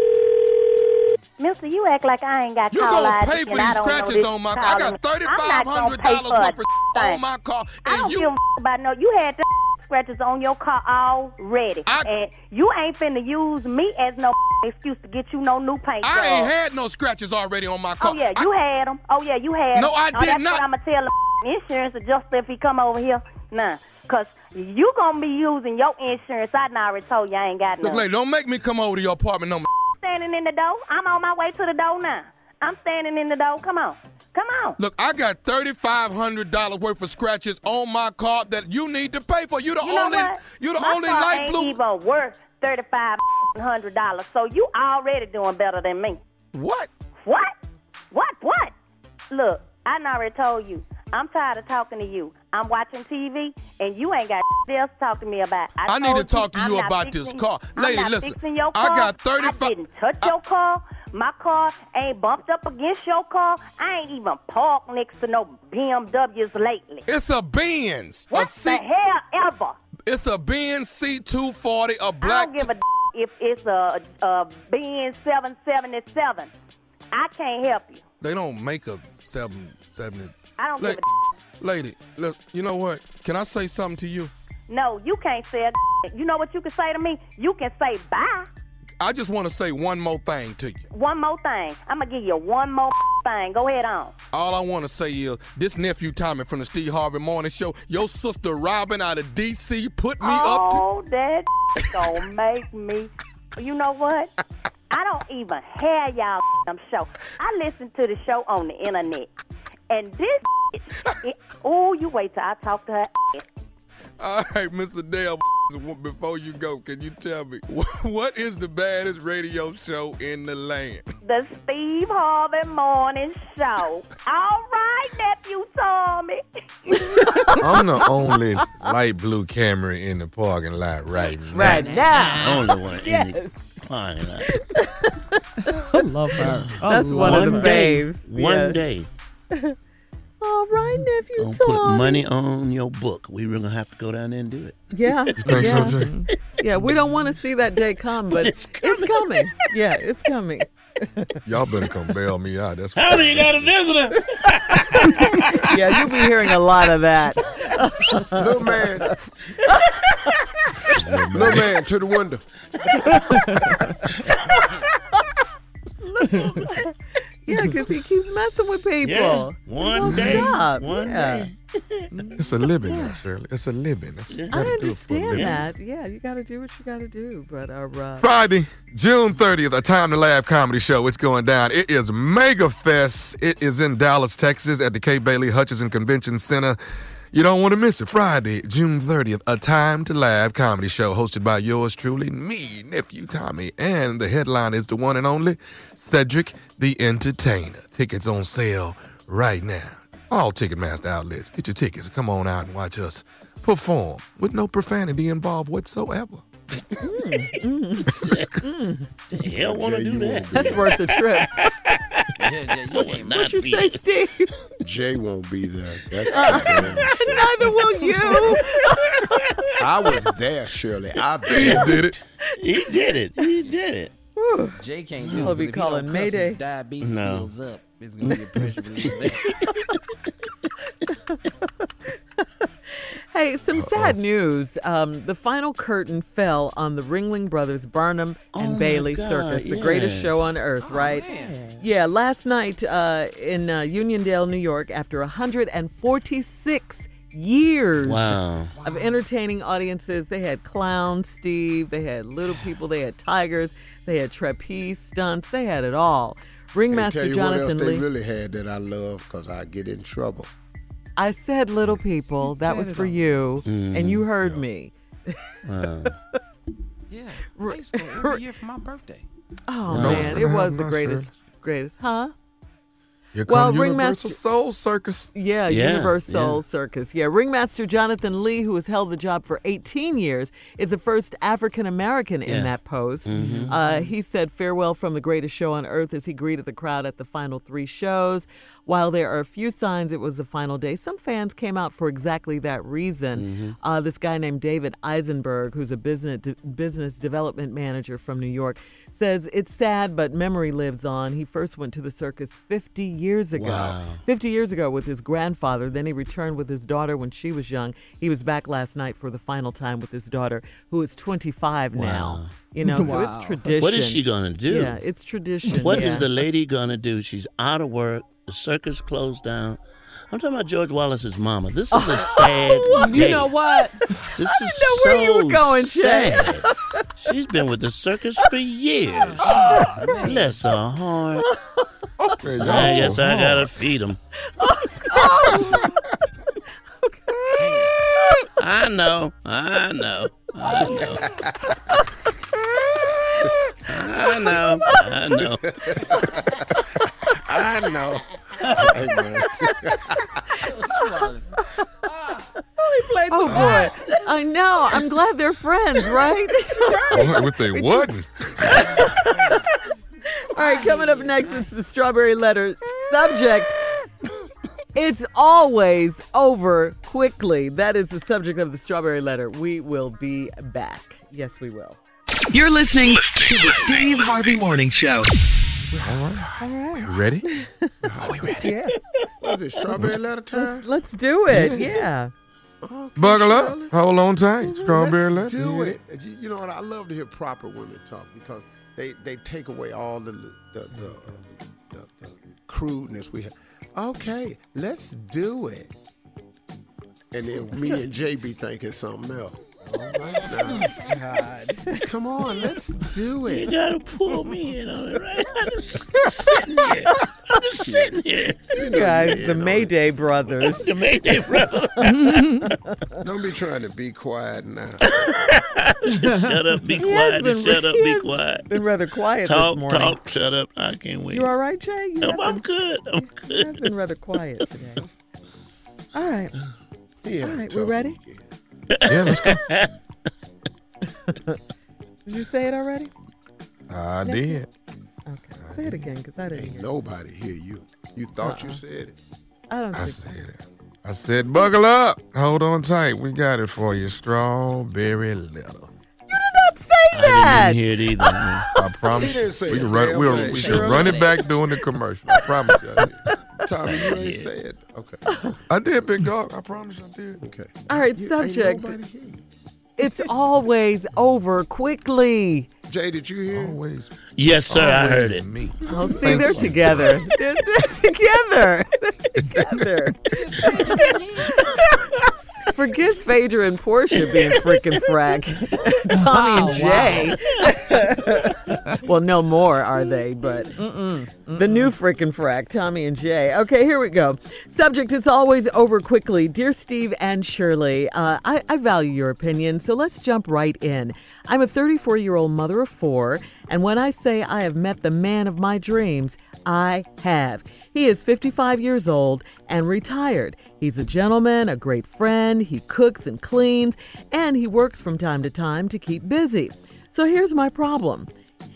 Mister, you act like I ain't got You call gonna I pay D for and I these don't know scratches this on my car. I calling got me. thirty-five I'm not hundred gonna dollars pay worth for of a thing. on my car, I and don't you. give a about no. You had the scratches on your car already, and you ain't finna use me as no excuse to get you no new paint. I ain't job. had no scratches already on my car. Oh yeah, you had them. Oh yeah, you had 'em. No, I oh, did that's not. What I'm gonna tell the insurance adjuster if he come over here. Nah, cause You gonna be using your insurance. I done already told you I ain't got Look, none. lady, don't make me come over to your apartment no more. Standing in the door. I'm on my way to the door now. I'm standing in the door. Come on. Come on. Look, I got thirty-five hundred dollars worth of scratches on my car that you need to pay for. You the You know only, what? you the My only car light ain't blue. even worth thirty-five hundred dollars. So you already doing better than me. What? What? What? What? Look, I done already told you. I'm tired of talking to you. I'm watching T V, and you ain't got else to talk to me about. I, I need to told talk to I'm you not about this fixing- car. I'm Lady, not listen, fixing your I car. got thirty-five I didn't touch your car. My car ain't bumped up against your car. I ain't even parked next to no B M Ws lately. It's a Benz. What a C- the hell ever? It's a Benz C two forty, a I black. don't give a if it's a, a Benz seven seventy-seven. I can't help you. They don't make a seven seventy. I don't La- give a Lady, look, you know what? Can I say something to you? No, you can't say a You know what you can say to me? You can say bye. I just want to say one more thing to you. One more thing. I'm going to give you one more thing. Go ahead on. All I want to say is this nephew Tommy from the Steve Harvey Morning Show, your sister Robin out of D C put me up to. Oh, that don't make me. You know what? I don't even hear y'all show. I listen to the show on the internet. And this, it, oh, you wait till I talk to her. All right, Mister Dale, before you go, can you tell me what is the baddest radio show in the land? The Steve Harvey Morning Show. All right, nephew Tommy. I'm the only light blue camera in the parking lot right now. Right now. Only one Yes. in the parking lot. I love her. That's one of the day, faves. One Yeah. day, All right, nephew gonna put Tommy. money on your book. We were gonna have to go down there and do it. Yeah. think so, yeah. Jay? Yeah, we don't want to see that day come, but it's coming. Yeah, it's coming. Y'all better come bail me out. That's How do you got a visitor? Yeah, you'll be hearing a lot of that. Little man. Little man to the window. Yeah, because he keeps messing with people. Yeah, He one won't day, stop. one yeah. day. It's a living, now, Shirley. It's a living. That's what you I gotta do for a understand living. that. Yeah, you got to do what you got to do. But uh, uh, Friday, June thirtieth, a Time to Laugh comedy show. It's going down. It is Mega Fest. It is in Dallas, Texas at the K. Bailey Hutchinson Convention Center. You don't want to miss it. Friday, June thirtieth, a Time to Laugh comedy show hosted by yours truly, me, nephew Tommy. And the headline is the one and only Cedric the Entertainer. Tickets on sale right now. All Ticketmaster outlets. Get your tickets. Come on out and watch us perform with no profanity involved whatsoever. mm, mm. The hell want to do that? That's worth the trip. Yeah, yeah, you can't. What you say, Steve? Jay won't be there. That's Uh, too damn sure. Neither will you. I was there, Shirley. I He bet. did it. He did it. He did it. Jay can't do it. I'll be 'cause if he calling don't cuss, his Mayday. Diabetes No. goes up. It's gonna get pressure relief. Hey, some sad news. Um, the final curtain fell on the Ringling Brothers Barnum and Oh, my Bailey God, Circus, the greatest yes. show on earth, right? man. Yeah, last night uh, in uh, Uniondale, New York, after one hundred forty-six years Wow. of entertaining audiences, they had clowns, Steve, they had little people, they had tigers, they had trapeze stunts, they had it all. They Ringmaster tell you what else Jonathan they Lee. really had that I love because I get in trouble. I said little people. That was for you, and you heard me. Wow. Yeah, I used to go every year for my birthday. Oh No, man, for it that, was the no, greatest, greatest, huh? Here Well, come Ringmaster- Universal Soul Circus. Yeah, Yeah, Universal yeah. Circus. Yeah, Ringmaster Jonathan Lee, who has held the job for eighteen years, is the first African American in Yeah. that post. Mhm. Uh, he said farewell from the greatest show on earth as he greeted the crowd at the final three shows. While there are a few signs it was the final day, some fans came out for exactly that reason. Uh, this guy named David Eisenberg, who's a business de- business development manager from New York, says it's sad, but memory lives on. He first went to the circus fifty years ago. Wow. fifty years ago with his grandfather. Then he returned with his daughter when she was young. He was back last night for the final time with his daughter, who is twenty-five now. Wow. You know, so Wow. it's tradition. What is she gonna do? Yeah, it's tradition. What is yeah. the lady gonna do? She's out of work. The circus closed down. I'm talking about George Wallace's mama. This is a sad day. You know what? This I is know so where you were going, Jay. sad. She's been with the circus for years. Bless her heart. Man, y'all I guess so I hard. gotta feed him. I know. I know. I know. I know. I know. I know. Hey, man. Oh boy, I know. I'm glad they're friends, right? Boy, what they wasn't. All right, coming up next, it's the Strawberry Letter. Subject: it's always over quickly. That is the subject of the Strawberry Letter. We will be back. Yes, we will. You're listening to the Steve Harvey Morning Show. All right. All right. You ready? Are we ready? Yeah. What is it, Strawberry Letter time? Let's, let's do it. Yeah. Okay, Buckle up. Shirley. Hold on tight. Strawberry Let's letter. do Yeah. it. You- You know what? I love to hear proper women talk because they, they take away all the the the, uh, the the crudeness we have. Okay, let's do it. And then me and Jay be thinking something else. Oh my God. Come on, let's do it. You gotta pull me in on it, right? I'm just sitting here. I'm just sitting here. You guys, the Mayday brothers. The Mayday brothers. Don't be trying to be quiet now. Shut up, be He has quiet, been- shut up, he be has quiet. Been rather quiet Talk, this morning. talk, shut up. I can't wait. You all right, Jay? You No, have I'm been- good. I'm good. I've been rather quiet today. All right. Yeah, All right, we're ready? Yeah, let's go. Did you say it already? I did. Okay. Say it again, because I didn't Ain't hear. nobody hear you. You thought Uh-uh. you said it. I don't I think said it. I said, buckle up. Hold on tight. We got it for you. Strawberry letter. Don't say I that. didn't hear it either. Man. I promise He didn't say we a can run, damn we'll, thing. we Shirley. can run it back during the commercial. I promise you. I did. Tommy, you ain't say it. Okay. I did, big dog. I promise I did. Okay. All right, You- subject. Ain't nobody hear you. It's always over quickly. Jay, did you hear? Always. Yes, sir, I always heard it. Me. Oh, see, they're together. They're, they're together. They're together. Forget Phaedra and Portia being freaking frack. Tommy and Jay. Well, no more are they, but mm-mm. The new freaking frack, Tommy and Jay. Okay, here we go. Subject is always over quickly. Dear Steve and Shirley, uh, I, I value your opinion, so let's jump right in. I'm a thirty-four-year-old mother of four, and when I say I have met the man of my dreams, I have. He is fifty-five years old and retired. He's a gentleman, a great friend, he cooks and cleans, and he works from time to time to keep busy. So here's my problem.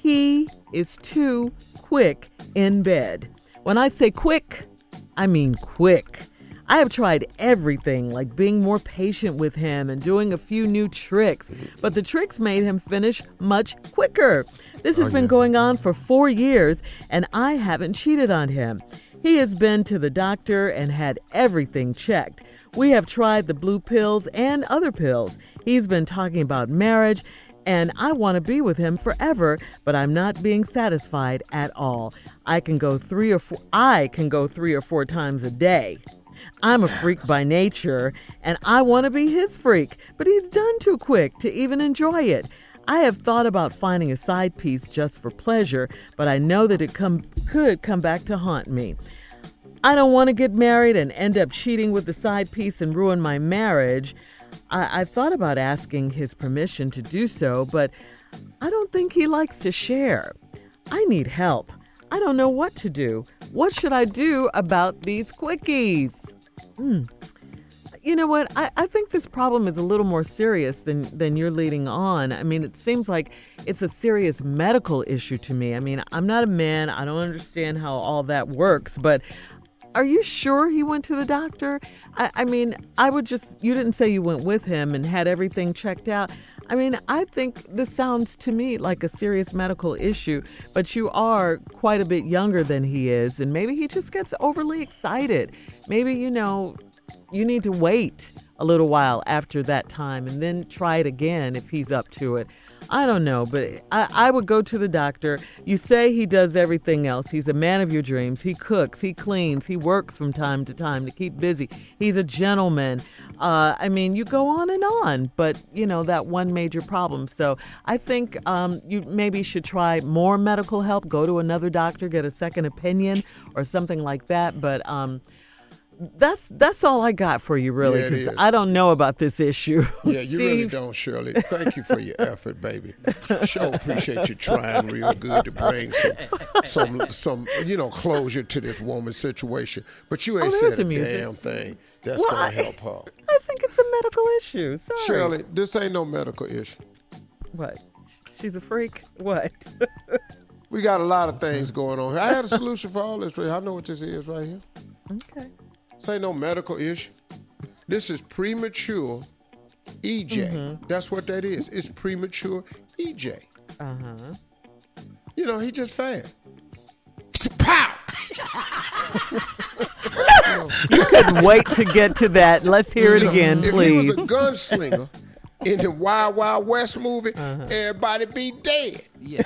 He is too quick in bed. When I say quick, I mean quick. I have tried everything, like being more patient with him and doing a few new tricks, but the tricks made him finish much quicker. This has been going on for four years, and I haven't cheated on him. He has been to the doctor and had everything checked. We have tried the blue pills and other pills. He's been talking about marriage, and I want to be with him forever, but I'm not being satisfied at all. I can go three or four I can go three or four times a day. I'm a freak by nature, and I want to be his freak, but he's done too quick to even enjoy it. I have thought about finding a side piece just for pleasure, but I know that it come, could come back to haunt me. I don't want to get married and end up cheating with the side piece and ruin my marriage. I, I've thought about asking his permission to do so, but I don't think he likes to share. I need help. I don't know what to do. What should I do about these quickies? Mm. You know what? I, I think this problem is a little more serious than, than you're leading on. I mean, it seems like it's a serious medical issue to me. I mean, I'm not a man. I don't understand how all that works, but are you sure he went to the doctor? I, I mean, I would just, you didn't say you went with him and had everything checked out. I mean, I think this sounds to me like a serious medical issue, but you are quite a bit younger than he is, and maybe he just gets overly excited. Maybe, you know, you need to wait a little while after that time and then try it again if he's up to it. I don't know, but I, I would go to the doctor. You say he does everything else. He's a man of your dreams. He cooks, he cleans, he works from time to time to keep busy. He's a gentleman. Uh, I mean, you go on and on, but, you know, that one major problem. So I think um, you maybe should try more medical help, go to another doctor, get a second opinion or something like that. But um, that's that's all I got for you, really, Yeah, it because is. I don't know about this issue. Yeah, you really Steve? don't, Shirley. Thank you for your effort, baby. Sure appreciate you trying real good to bring some, some, some, you know, closure to this woman's situation. But you ain't Oh, there's said a the music. damn thing that's Well, going to I- help her. I think it's a medical issue. Sorry. Shirley, this ain't no medical issue. What? She's a freak? What? We got a lot of things going on here. I had a solution for all this. For you. I know what this is right here. Okay. This ain't no medical issue. This is premature E J. Mm-hmm. That's what that is. It's premature E J. Uh-huh. You know, he just fast. You couldn't wait to get to that. Let's hear it You know, again, if please. he was a gunslinger in the Wild Wild West movie, everybody be dead. Yeah.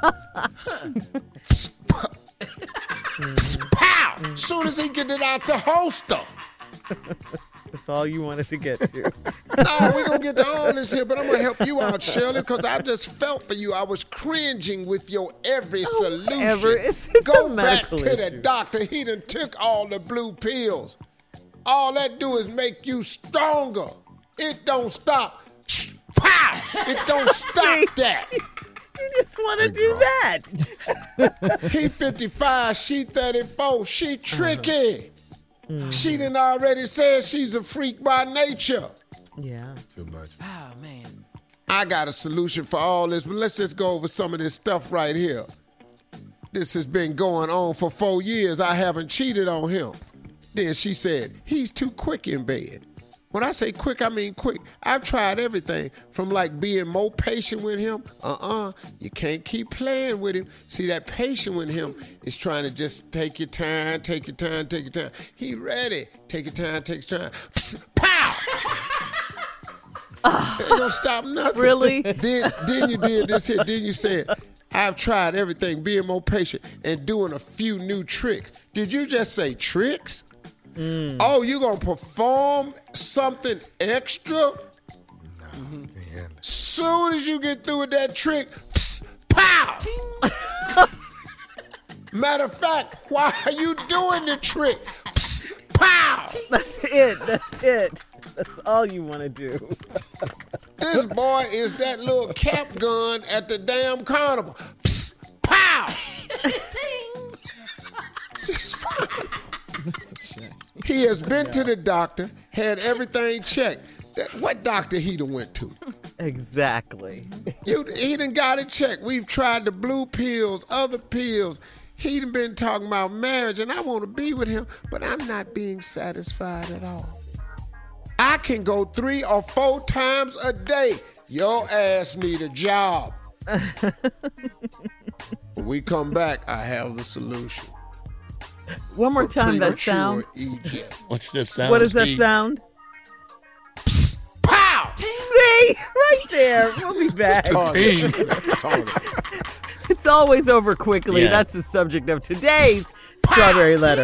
Pow! Soon as he get it out the holster. That's all you wanted to get to. No, we're going to get to all this here, but I'm going to help you out, Shirley, because I just felt for you. I was cringing with your every solution. ever. It's- it's Go a back medical to the issue. doctor. He done took all the blue pills. All that do is make you stronger. It don't stop. Pow! It don't stop that. You just want to do that. He fifty-five, she thirty-four. She tricky. She done already said she's a freak by nature. Yeah. Too much. Oh, man. I got a solution for all this, but let's just go over some of this stuff right here. This has been going on for four years. I haven't cheated on him. Then she said, he's too quick in bed. When I say quick, I mean quick. I've tried everything from like being more patient with him. Uh-uh. You can't keep playing with him. See, that patient with him is trying to just take your time, take your time, take your time. He ready. Take your time, take your time. Pow! Ain't gonna stop nothing. Really? Then, then you did this here. Then you said, I've tried everything, being more patient and doing a few new tricks. Did you just say tricks? Mm. Oh, you gonna perform something extra? No, can't handle it. Soon as you get through with that trick, psst, pow! Matter of fact, why are you doing the trick? Psst, pow! That's it. That's it. That's all you want to do. This boy is that little cap gun at the damn carnival. Psst, pow! Just fine. He has been to the doctor, had everything checked. That, what doctor he done went to? Exactly. You, he done got it checked. We've tried the blue pills, other pills. He done been talking about marriage, and I want to be with him, but I'm not being satisfied at all. I can go three or four times a day. Your ass need a job. When we come back, I have the solution. One more For time, that premature sound. E J. What's the sound? What does that Steve? sound? Psst, pow! See? Right there. We'll be back. It's always over quickly. Yeah. That's the subject of today's Strawberry Letter.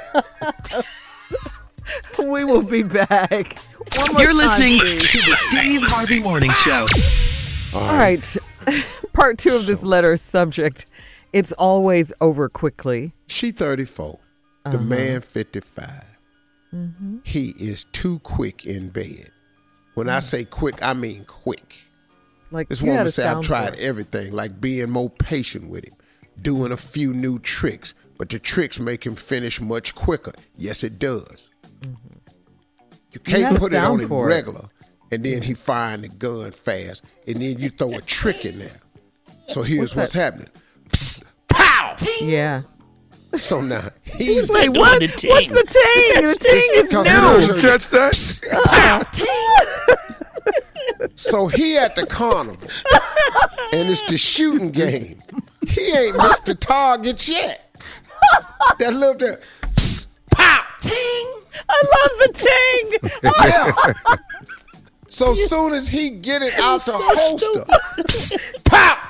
We will be back. One more You're time, listening please. to the Steve Harvey Morning Show. All right. Part two of this letter subject. It's always over quickly. She thirty-four. The Uh-huh. man fifty-five. Mm-hmm. He is too quick in bed. When I say quick, I mean quick. Like This you had woman a said, I've sound tried for it. everything, like being more patient with him, doing a few new tricks, but the tricks make him finish much quicker. Yes, it does. You You can't had a put it on sound him for it. regular, and then he firing the gun fast, and then you throw a trick in there. So here's What's what's, that? happening. Psst, pow! Yeah. So now he's Wait, doing what? the What's ting. the ting? The ting is Because new. he Catch that? So he at the carnival, and it's the shooting game. He ain't missed the target yet. That little bit, psst, pow, ting. I love the ting. Yeah. So soon as he get it out the holster, pop,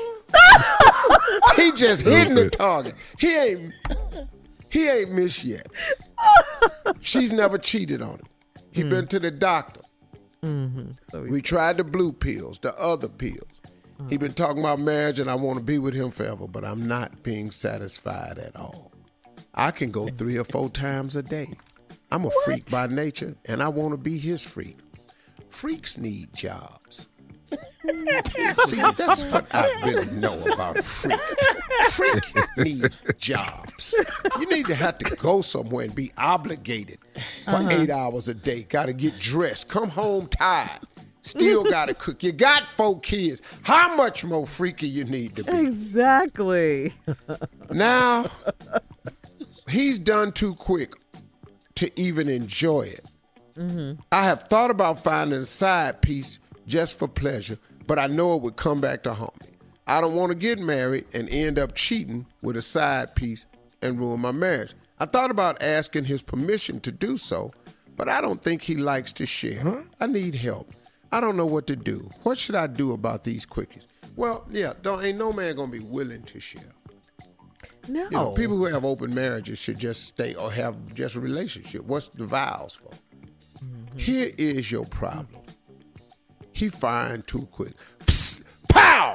he just hitting the target. He ain't he ain't missed yet. She's never cheated on him. He mm. been to the doctor. Mm-hmm. So we tried the blue pills, the other pills. Uh-huh. He been talking about marriage and I want to be with him forever, but I'm not being satisfied at all. I can go three or four times a day. I'm a what? freak by nature, and I want to be his freak. Freaks need jobs. See, that's what I really know about freak. Freak need jobs. You need to have to go somewhere and be obligated for uh-huh. eight hours a day. Got to get dressed. Come home tired. Still got to cook. You got four kids. How much more freaky you need to be? Exactly. Now, he's done too quick to even enjoy it. Mm-hmm. I have thought about finding a side piece just for pleasure, but I know it would come back to haunt me. I don't want to get married and end up cheating with a side piece and ruin my marriage. I thought about asking his permission to do so, but I don't think he likes to share. Huh? I need help. I don't know what to do. What should I do about these quickies? Well, yeah, don't ain't no man gonna be willing to share. No. You know, people who have open marriages should just stay or have just a relationship. What's the vows for? Mm-hmm. Here is your problem. He firing too quick. Psst, pow!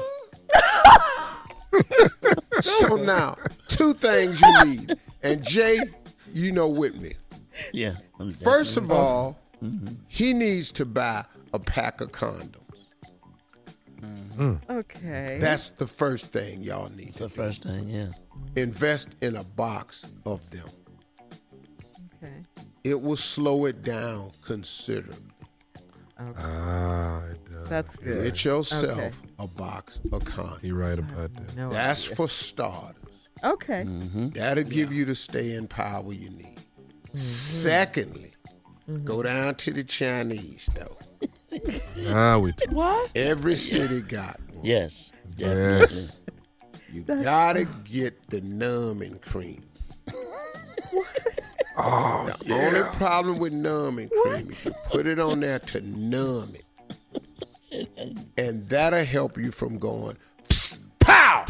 So now, two things you need. And Jay, you know with me. Yeah. First of all, mm-hmm. he needs to buy a pack of condoms. Mm-hmm. Okay. That's the first thing y'all need. That's the first thing, yeah. Invest in a box of them. Okay. It will slow it down considerably. Okay. Ah, it does. That's good. Get yourself okay. a box of condoms. You're right about that. No That's idea. for starters. Okay. Mm-hmm. That'll give yeah. you the staying power you need. Mm-hmm. Secondly, mm-hmm. go down to the Chinese though. Now we do. What? Every city got one. Yes, definitely. Yes. You gotta get the numbing cream. What? Oh, the yeah. only problem with numbing cream is you put it on there to numb it. And that'll help you from going, psst, pow!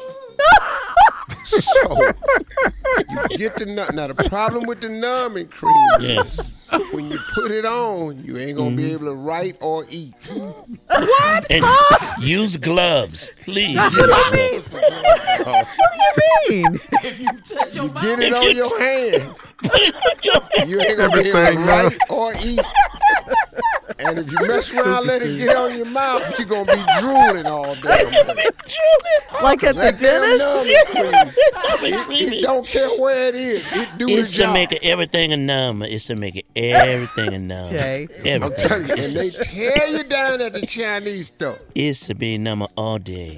So, you get the nut. Now, the problem with the numbing cream yes. is when you put it on, you ain't going to mm-hmm. be able to write or eat. What? And use gloves, please. What do you mean? If you touch your You mouth, get it on your hand. You ain't going to be able to Everything, write or eat. And if you mess around, let it get on your mouth, you're going to be drooling all day. Like at the dentist? It, it don't care where it is. It do It's the to job. make it everything a number. It's to make it everything a number. Jay. Everything. I'm telling you, and they tear you down at the Chinese store. It's to be a number all day.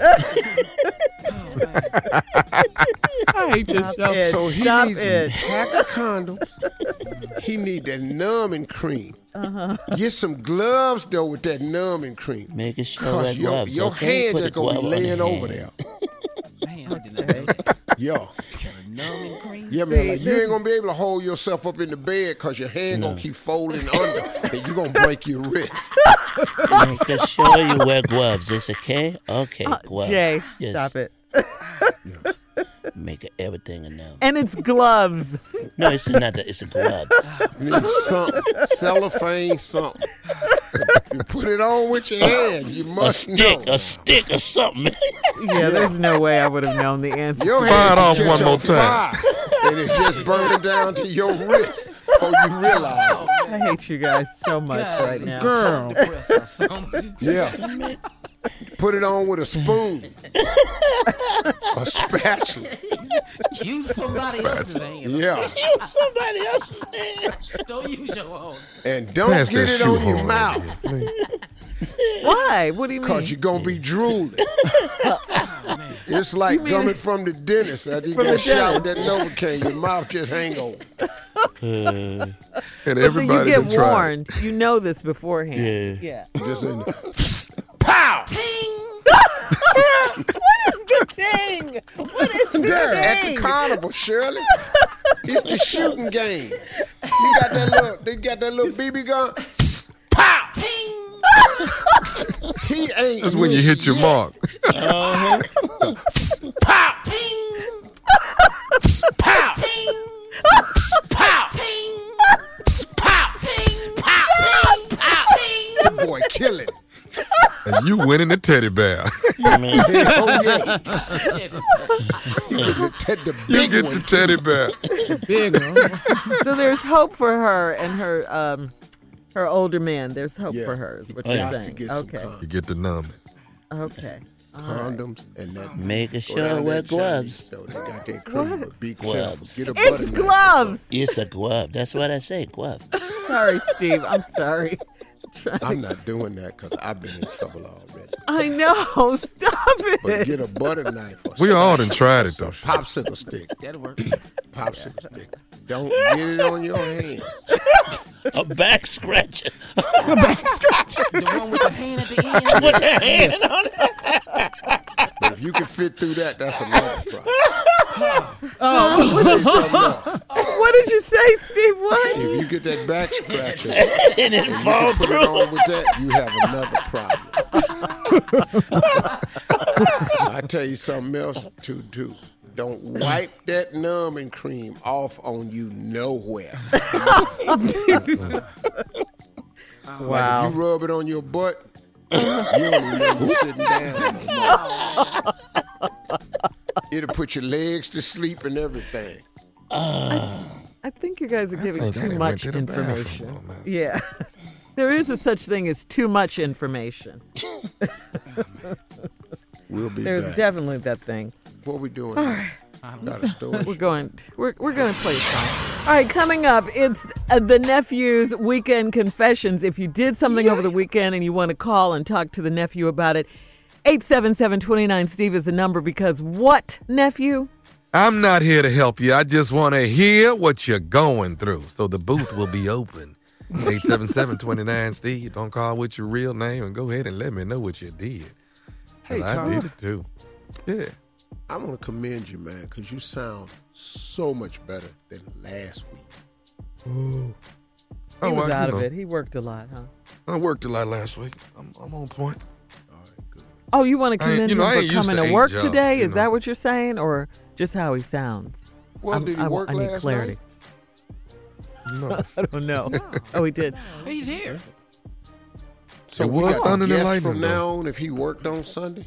I hate this show. it. So he Stop needs it. a pack of condoms. He need that numbing cream. Uh-huh. Get some gloves though with that numbing cream. Make it show Cause that your, gloves. your okay? hand Put just the gonna be glove on laying the over hand. there. Man, I didn't know. Yo. Numbing cream. Yeah, man, like you ain't gonna be able to hold yourself up in the bed because your hand No. gonna keep folding under and you gonna break your wrist. Make it show you wear gloves. It's okay? Okay, Uh, gloves. Jay, Yes. stop it. Make it everything a number. And it's gloves. No, it's not that. It's a glove. You need something, cellophane, something. You put it on with your hand. You A must stick, know. a stick or something. Yeah, there's no way I would have known the answer. Your Fire hand it off can one catch more on time. fire, and it's just burning down to your wrist before you realize it. I hate you guys so much God, right now. Girl. depressed or something. Yeah. Put it on with a spoon. A spatula. Use somebody else's hand. Yeah. Somebody else's hand. Don't use your own. And don't Pass get that it on shoe your hole mouth. right there, please. Why? What do you mean? Because you're going to be drooling. Oh, man. It's like You mean- coming from the dentist after you From got the shot with that Novocaine. Your mouth just hang open. Uh, And But then everybody you done get tried. warned. You know this beforehand. Yeah. Yeah. Just in the, pow! What is the ting? What is the That's at the ting? carnival, Shirley. It's the shooting game. You got that little, they got that little B B gun. Pow! he ain't. That's when you hit your mark. Uh-huh. Pow! Ting! Pow! Ting! Pow! Ting! Pow! Ting! Pow! Ting! Pow! Ting! That boy killing. And you winning the teddy bear. Oh, yeah. You get the, the You big get one. the teddy bear. Big one. So there's hope for her and her um her older man. There's hope Yeah. for her. Is what He you're has to saying? get some Okay. condoms. You get the numbing. Okay. All right. Condoms and that. Make Go sure down wear that gloves. Chinese store, they got that cream, but be Gloves. careful. Get a butter It's knife or gloves. It's a glove. That's what I say, glove. Sorry, Steve. I'm sorry. something. I'm not doing that because I've been in trouble already. I know. Stop it. But get a butter knife or We all something. done tried it, though. Popsicle stick. That'll work. Popsicle stick. Don't get it on your hand. A back scratcher. A back scratcher. The one with the hand at the end. With the hand on it. But if you can fit through that, that's another problem. Oh. Let me tell you something else. What did you say, Steve? What? If you get that back scratcher and it you fall can put through. it on with that, you have another problem. I tell you something else too, too. Don't wipe that numbing cream off on you nowhere. Wow. Like if you rub it on your butt, you don't even know you're sitting down no more. It'll put your legs to sleep and everything. I, I think you guys are giving think I too done much went to the bathroom information. on that. Yeah. There is a such thing as too much information. We'll be There's back. definitely that thing. What we doing? All now? right. Got a story? We're going. We're we're going to play a song. All right, coming up, it's uh, the nephew's weekend confessions. If you did something over the weekend and you want to call and talk to the nephew about it, eight seven seven, two nine Steve is the number. Because what, nephew? I'm not here to help you. I just want to hear what you're going through. So the booth will be open. eight seven seven, two nine Steve. Don't call with your real name and go ahead and let me know what you did. 'Cause Hey, I Tom. did it too. Yeah. I want to commend you, man, because you sound so much better than last week. He Oh, was well, out you of know. it. He worked a lot, huh? I worked a lot last week. I'm, I'm on point. Oh, you want to I ain't- commend you know, I him ain't for used coming to to eight work jobs, today? you Is know. that what you're saying, or just how he sounds? Well, I'm- did he I, work I need last clarity. No. I don't know. Oh, he did. He's here. So It we was got thunder to and guess lightning, from now on if he worked on Sunday?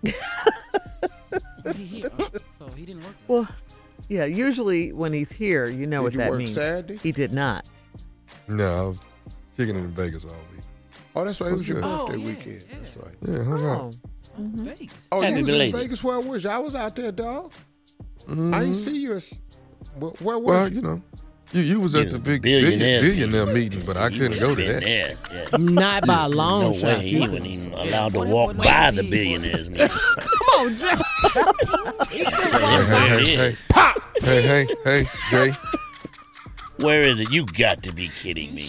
He here. Oh, so he didn't work. Well, yeah. Usually when he's here, you know Did what you that work means. Saturday? He did not. No, I was kicking in Vegas all week. Oh, that's right. It was your good. birthday Oh, yeah, weekend. That's right. Yeah, hung out. Oh. Vegas. Oh, Happy you was belated. in Vegas where I was. I was out there, dog. Mhm. I ain't see you. As, where, where was Well, you? you know, you, you was at Yeah, the big billionaire billionaire, billionaire meeting, but I couldn't go to that. There, yeah. Not by a long No shot. way. He You- wasn't even allowed to walk by the billionaires meeting. Come on, Jeff. Hey, hey, hey, hey, hey, hey, Jay. Where is it? You got to be kidding me.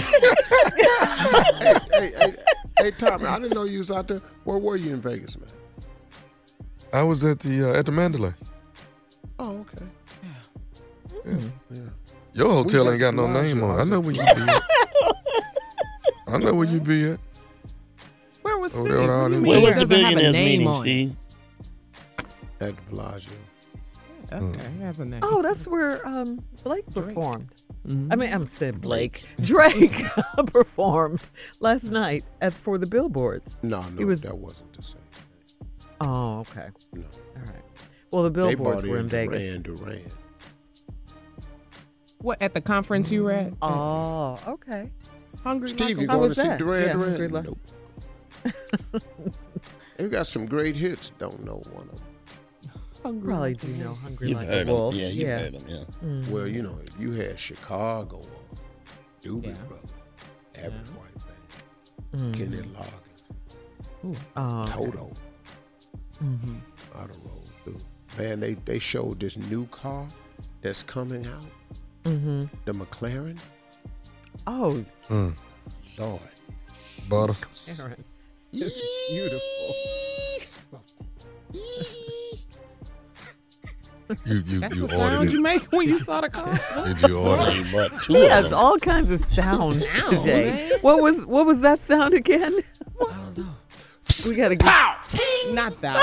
hey, hey, hey, hey, Tommy, I didn't know you was out there. Where were you in Vegas, man? I was at the uh, at the Mandalay. Oh, okay. Yeah. Your hotel We ain't got no said name Bellagio. on it. I know where you be at. I know where you be at. Where was Oh, Steve? there were all What do you them- mean Where it was the doesn't have a billionaires name meeting, on it? Steve? At the Bellagio. Okay, have a name. Oh, that's where um, Blake performed. Mhm. I mean, I'm saying Blake. Drake performed last night at for the billboards. No, He no, was- that wasn't the same. Oh, okay. No. All right. Well, the They billboards bought were in in Vegas. Duran Duran. What, at the conference you were at? Oh, okay. Hungry Steve, you How going was to see that? Duran Yeah, Duran? Hungry Like- Nope. They got some great hits. Don't know one of them. Hungry Probably Like do a know Wolf. Hungry You've Like heard a Wolf. them. Yeah, you've yeah. heard them, yeah. Mm. Well, you know, if you had Chicago on, Doobie Yeah. Brothers, Average Yeah. White Band, Mm. Kenny Loggins, Ooh. Oh, okay. Toto, Mhm. I done rolled through. Man, they, they showed this new car that's coming out, Mm-hmm. the McLaren. Oh, Mm. Lord. Aaron, Butter. it's beautiful. You you That's you the sound ordered you it. make when you saw the car. Did you order He it? bought two He of has them. all kinds of sounds Sound, today. man. What was what was that sound again? I don't know. We got to get Not that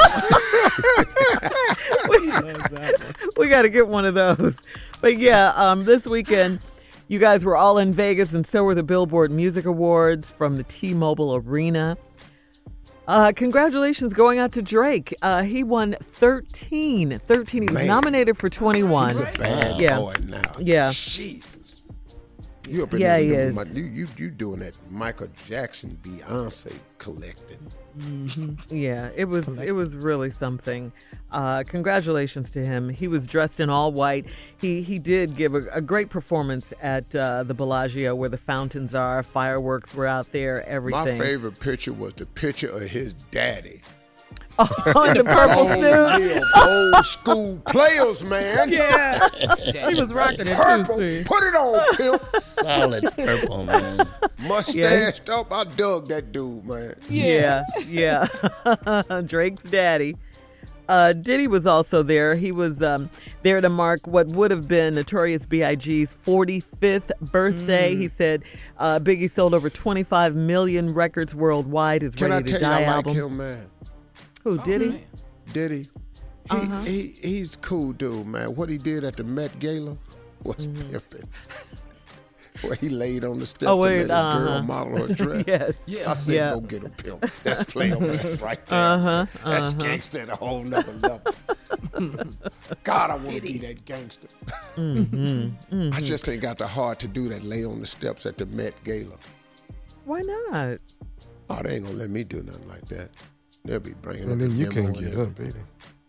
we, we got to get one of those. But yeah, um, this weekend, you guys were all in Vegas, and so were the Billboard Music Awards from the T-Mobile Arena. Uh, congratulations going out to Drake. Uh, he won thirteen. thirteen. He was Man. nominated for twenty-one. He's a bad yeah. boy now. Yeah. Jesus. You up in Yeah, there, he you, is. my- you, you you doing that Michael Jackson Beyonce collecting. Yeah, it was it was really something. Uh, congratulations to him. He was dressed in all white. He he did give a, a great performance at uh, the Bellagio, where the fountains are. Fireworks were out there. Everything. My favorite picture was the picture of his daddy. Oh, in the purple old, suit. yeah, old school players, man. Yeah. He was rocking it too, Purple. Steve. Put it on, pimp. Solid purple, man. Mustached up. I dug that dude, man. Yeah, yeah. Drake's daddy. Uh, Diddy was also there. He was um, there to mark what would have been Notorious B I G's forty-fifth birthday. Mm. He said uh, Biggie sold over twenty-five million records worldwide. His Can Ready I to tell Die you I like album. him, man? Who, Diddy? Diddy. He, Uh-huh. he he's cool dude, man. What he did at the Met Gala was pimping. Where he laid on the steps Oh, wait, and let his uh-huh. girl model her dress. Yes. Yeah. I said, Yeah. go get him, pimp. That's player man right there. Uh-huh, That's uh-huh. gangster at a whole nother level. God, I want to be that gangster. Mhm, I mhm. just ain't got the heart to do that, lay on the steps at the Met Gala. Why not? Oh, they ain't gonna let me do nothing like that. They'll be bringing And up then the you memo can't and get up, everything.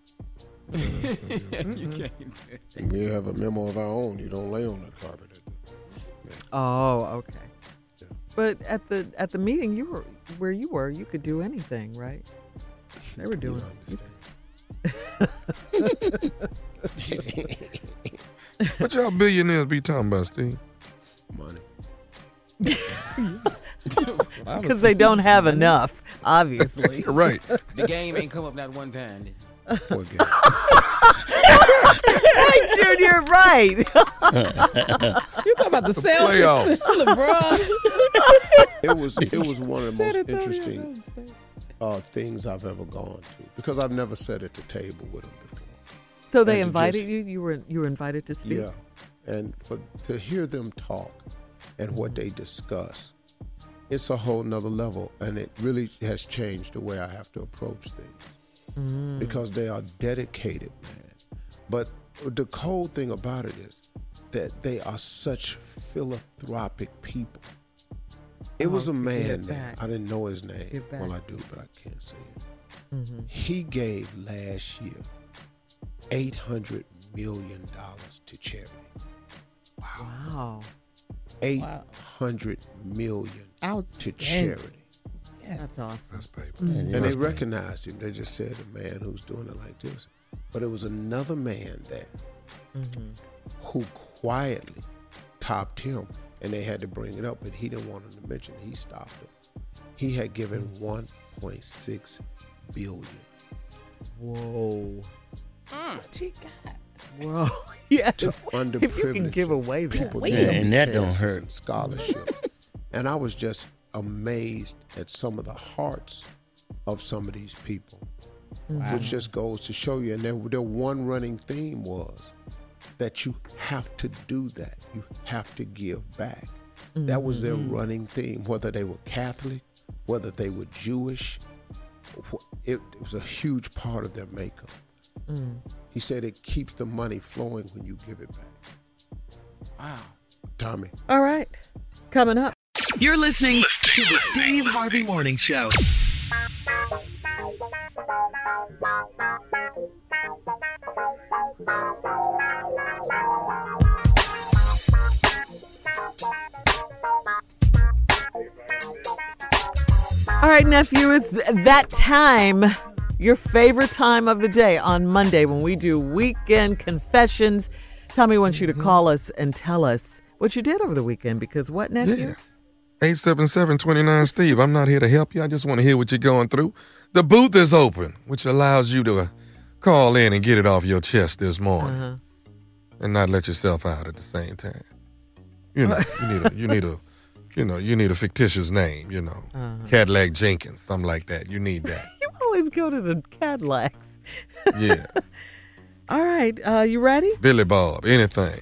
You can't. And we have a memo of our own. You don't lay on the carpet. Oh, okay. But at the at the meeting, you were where you were. You could do anything, right? They were doing. What y'all billionaires be talking about, Steve? Money. Because they don't have enough, obviously. Right. The game ain't come up that one time. What game? Hey, Junior, right. You talking about the, The Celtics? playoffs. LeBron. It was it was one of the most San Antonio interesting uh, things I've ever gone to because I've never sat at the table with them before. So they And to invited just- you. You were you were invited to speak. Yeah, and for to hear them talk and what they discuss, it's a whole nother level, and it really has changed the way I have to approach things Mm. because they are dedicated, man. But the cold thing about it is that they are such philanthropic people. It Oh, was a to give man there. back. I didn't know his name. Give back. Well, I do, but I can't say it. Mhm. He gave last year eight hundred million dollars to charity. Wow. Eight hundred million to Outstanding. charity. Yeah, that's awesome. That's paper. And That's they recognized him. They just said a man who's doing it like this. But it was another man there Mm-hmm. who quietly topped him, and they had to bring it up, but he didn't want him to mention it. He stopped him. He had given one point six billion. Whoa. What you got? Whoa. Yes. To If you can underprivileged give away that. people, Yeah, giving and that don't chances hurt. and scholarships. And I was just amazed at some of the hearts of some of these people, Wow. which just goes to show you. And their, their one running theme was that you have to do that. You have to give back. That was their Mhm. running theme, whether they were Catholic, whether they were Jewish. wh- It, it was a huge part of their makeup. Mm. He said it keeps the money flowing when you give it back. Wow. Tommy. All right. Coming up. You're listening to the Steve Harvey Morning Show. All right, nephew, it's that time, your favorite time of the day on Monday when we do Weekend Confessions. Tommy wants you to call us and tell us what you did over the weekend because what, nephew? Yeah. eight seven seven, two nine, Steve. I'm not here to help you. I just want to hear what you're going through. The booth is open, which allows you to uh, call in and get it off your chest this morning Uh-huh. and not let yourself out at the same time. You know, you need a, you need a you know, you need a fictitious name, you know. Uh-huh. Cadillac Jenkins, something like that. You need that. You always go to the Cadillacs. Yeah. All right. Uh, you ready? Billy Bob, anything.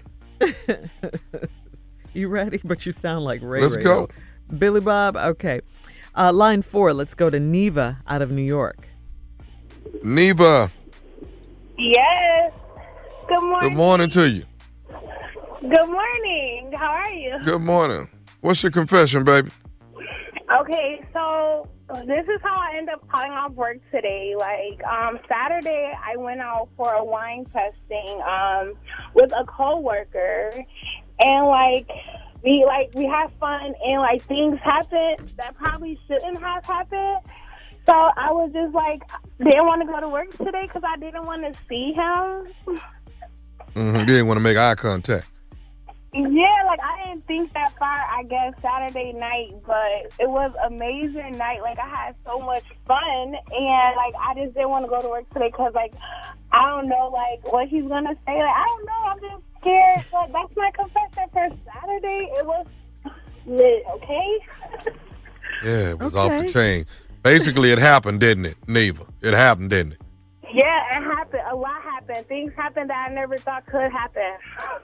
You ready? But you sound like Ray Let's Ray, go. though. Billy Bob, okay. Uh, line four, let's go to Neva out of New York. Neva, Yes. Good good morning. morning to you. Good morning. How are you? Good morning. What's your confession, baby? Okay, so this is how I end up calling off work today. Like, um, Saturday, I went out for a wine testing um, with a coworker, and like we like we had fun, and like things happened that probably shouldn't have happened. So I was just like, didn't want to go to work today because I didn't want to see him. Mm-hmm. You didn't want to make eye contact. Yeah, like I didn't think that far, I guess, Saturday night, but it was an amazing night. Like I had so much fun, and like I just didn't want to go to work today because like I don't know like what he's gonna say. Like I don't know, I'm just scared. But that's my confession for Saturday. It was lit, okay? Yeah, it was off the chain. Basically, it happened, didn't it, Neva? It happened, didn't it? Yeah, it happened. A lot happened. Things happened that I never thought could happen.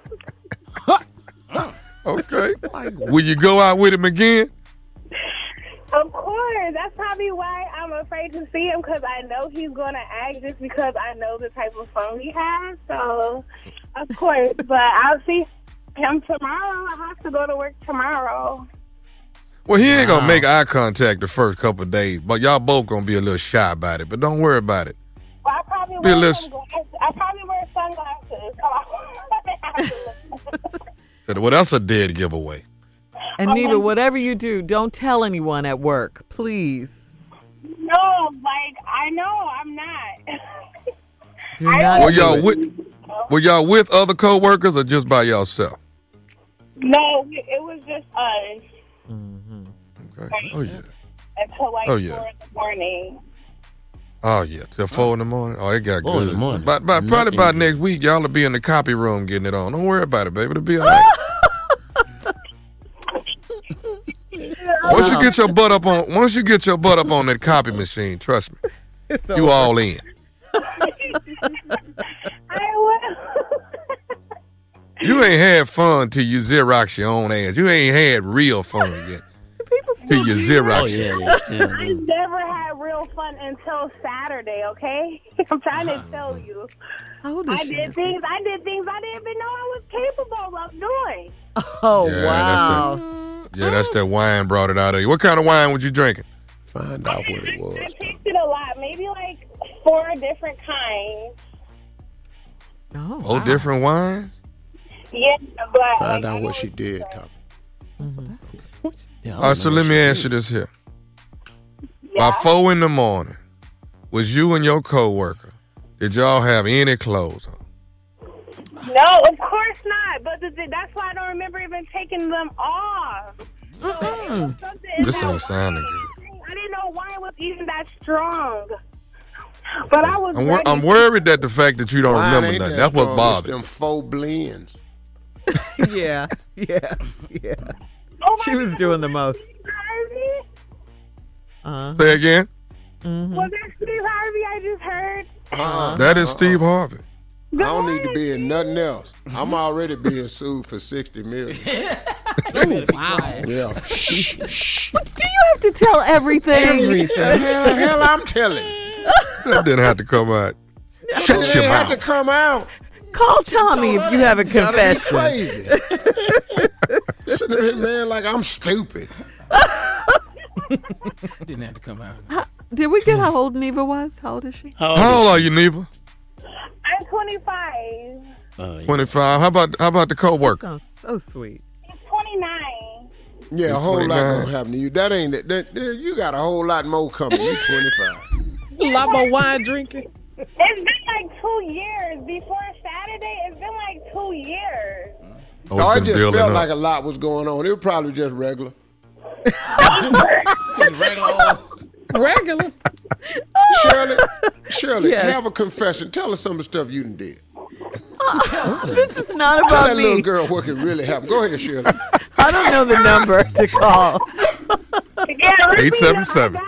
Okay. Will you go out with him again? Of course. That's probably why I'm afraid to see him, because I know he's going to act just because I know the type of phone he has. So, of course. But I'll see him tomorrow. I have to go to work tomorrow. Well, he ain't going to make eye contact the first couple of days, but y'all both going to be a little shy about it. But don't worry about it. Well, I probably Be a wear little- sunglasses. I probably wear sunglasses. So Well, that's a dead giveaway. And Neva, whatever you do, don't tell anyone at work, please. no, like, I know I'm not. Do not. Were do y'all it. with, were y'all with other coworkers or just by yourself? No, it was just us. Okay. Oh, yeah. Until like Oh, yeah. four in the morning. Oh, yeah. Till four in the morning? Oh, it got Four in good. the morning. By, by, probably Nothing by good. next week, y'all will be in the copy room getting it on. Don't worry about it, baby. It'll be all right. Once you get your butt up on, once you get your butt up on that copy machine, trust me, It's you over. all in. I will. You ain't had fun till you Xerox your own ass. You ain't had real fun yet. Till you Xerox. Oh, yeah, they still I do. never had real fun until Saturday, okay? I'm trying to tell you. How old is I she? did things I did things I didn't even know I was capable of doing. Oh, Yeah, wow. that's that. Yeah, that's that wine brought it out of you. What kind of wine was you drinking? Find out what it was. I tasted a lot, maybe like four different kinds. Oh, Four wow. different wines. Yeah, but Find like, out I what know she it's did, different. Tommy. Yeah, I All don't right, so know let what me she ask did. you this here. Yeah. By four in the morning, was you and your coworker, did y'all have any clothes on? No, of course not. But the, that's why I don't remember even taking them off. Something in This that ain't sounding wine. I didn't know why it was even that strong. But I was I'm, wor- ready. I'm worried that the fact that you don't Wine remember ain't nothing, that that's what's strong. bothering. It's them four blends. Yeah, yeah, yeah. Oh my She was God, doing the most. Steve Harvey? Uh-huh. Say again? Was that Steve Harvey I just heard? Uh-uh. That is Uh-uh. Steve Harvey. I don't need to be in nothing else. I'm already being sued for sixty million. Wow. Yeah. Do you have to tell everything? The hell, hell I'm telling. That didn't have to come out. It Shut your ain't have to mouth. come out. Call Tommy if you have a Gotta be confession. crazy. Sitting there, man, like I'm stupid. Didn't have to come out. Did we get how old Neva was? How old is she? How old are you, Neva? I'm twenty-five. Oh, yeah. twenty-five. How about how about the coworker? Sounds so sweet. He's twenty-nine. Yeah, a You're whole lot twenty-nine. gonna happen to you. That ain't that, that, that- you got a whole lot more coming. You twenty-five. A lot more wine drinking. It's been like two years. Before Saturday, it's been like two years. Oh, No, it's it been just building felt up. like a lot was going on. It was probably just regular. Just regular old. Regular. Shirley, Shirley, Yes. have a confession. Tell us some of the stuff you done did. This is not Tell about that little me. girl what could really happen. Go ahead, Shirley. I don't know the number to call. eight seven seven.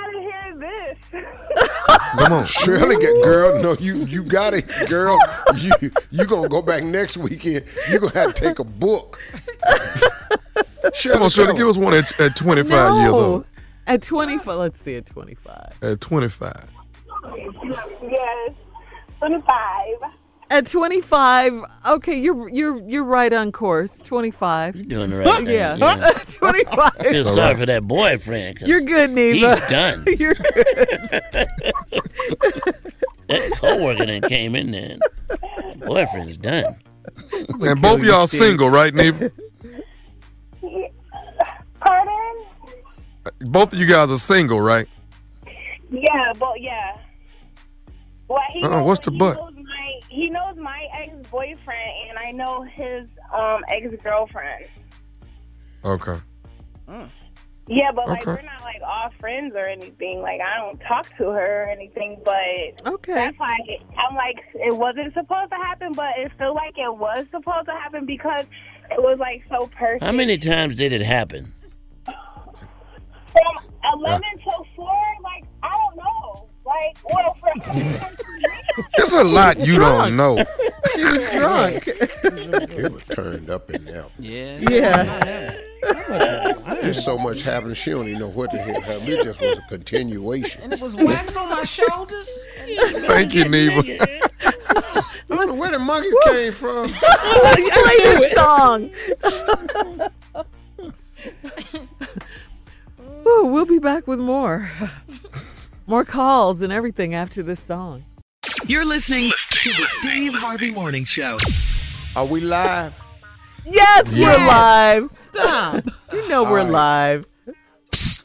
Come on, Shirley, get girl. No, you you got it, girl. You you gonna go back next weekend? You gonna have to take a book. Shirley, Come on, Shirley, give us one at, at twenty-five No. years old. At twenty-five, let's see, at twenty-five. At twenty-five. Yes, twenty-five. At twenty-five, okay, you're you're you're right on course. twenty-five. You're doing the right thing, Yeah, yeah. twenty-five. I feel sorry for that boyfriend. 'cause You're good, Neva. He's done. You're good. That coworker then came in there. And boyfriend's done. And both of y'all single, right, Neva? Pardon? Both of you guys are single, right? Yeah, but yeah. Well, he Uh-uh, knows, what's the he but? Knows my, he knows my ex-boyfriend, and I know his um ex-girlfriend. Okay. Yeah, but like Okay. we're not like all friends or anything. Like I don't talk to her or anything. But okay, that's why I'm like it wasn't supposed to happen, but it felt like it was supposed to happen because it was like so perfect. How many times did it happen? From eleven till four, like I don't know. Like well, from There's a lot you don't know. She was drunk. It was turned up in there. Yeah. Yeah. There's so much happening. She don't even know what the hell happened. It just was a continuation. And it was wax on my shoulders. Thank you, Neva. I don't know where the monkeys came from. Play this song. Ooh, we'll be back with more. More calls and everything after this song. You're listening to the Steve Harvey Morning Show. Are we live? Yes, Yeah. we're live. Stop. You know we're All right. live. Just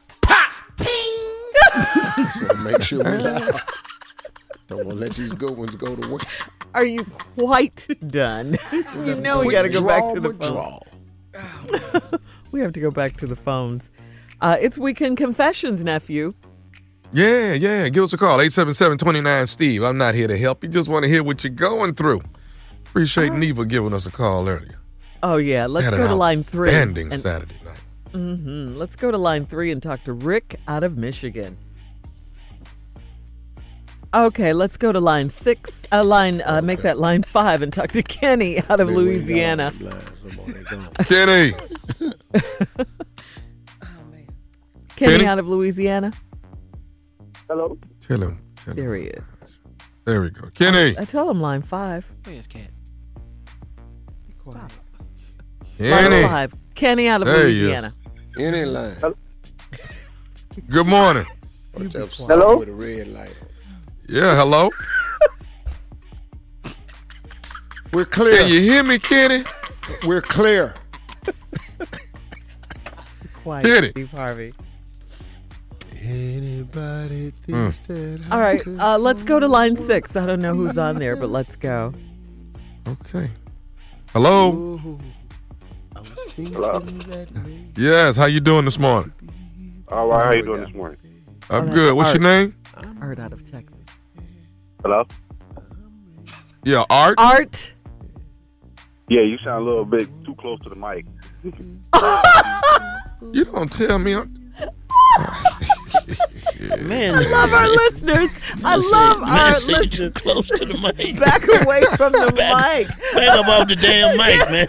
want to make sure we live. Don't want to let these good ones go to waste. Are you quite done? You know we Quick got to go back draw, to the withdraw. phone. We have to go back to the phones. Uh, it's Weekend Confessions, nephew. Yeah, yeah. Give us a call. eight seven seven, two nine, Steve. I'm not here to help you. Just want to hear what you're going through. Appreciate Neva giving us a call earlier. Oh, yeah. Let's Had go an to line three. outstanding and- Saturday night. Mm-hmm. Let's go to line three and talk to Rick out of Michigan. Okay, let's go to line six. Uh, line, uh, make that line five and talk to Kenny out of Louisiana. Kenny. Kenny, Kenny? out of Louisiana. Hello. Tell him. Tell him. There he is. There we go. Kenny. I told him line five. Where's Cat? Stop. Kenny. Line five. Kenny out of There he is. Louisiana. Any line. Good morning. Hello. With a red light on. Yeah, hello. We're clear. Can you hear me, Kenny? We're clear. Quiet, Kenny. Steve Harvey. Anybody thinks that All right, uh, let's go to line six. I don't know who's on there, but let's go. Okay. Hello. Hello. Yes. How you doing this morning? All right. How you doing this morning? I'm that's good. What's your Art. name? Art out of Texas. Hello. Yeah, Art. Art. Yeah, you sound a little bit too close to the mic. You don't tell me. I'm... Man, I love our listeners. I say- love man, our say you listeners. too close to the mic. Back away from the Back- mic. Back up off the damn mic, man.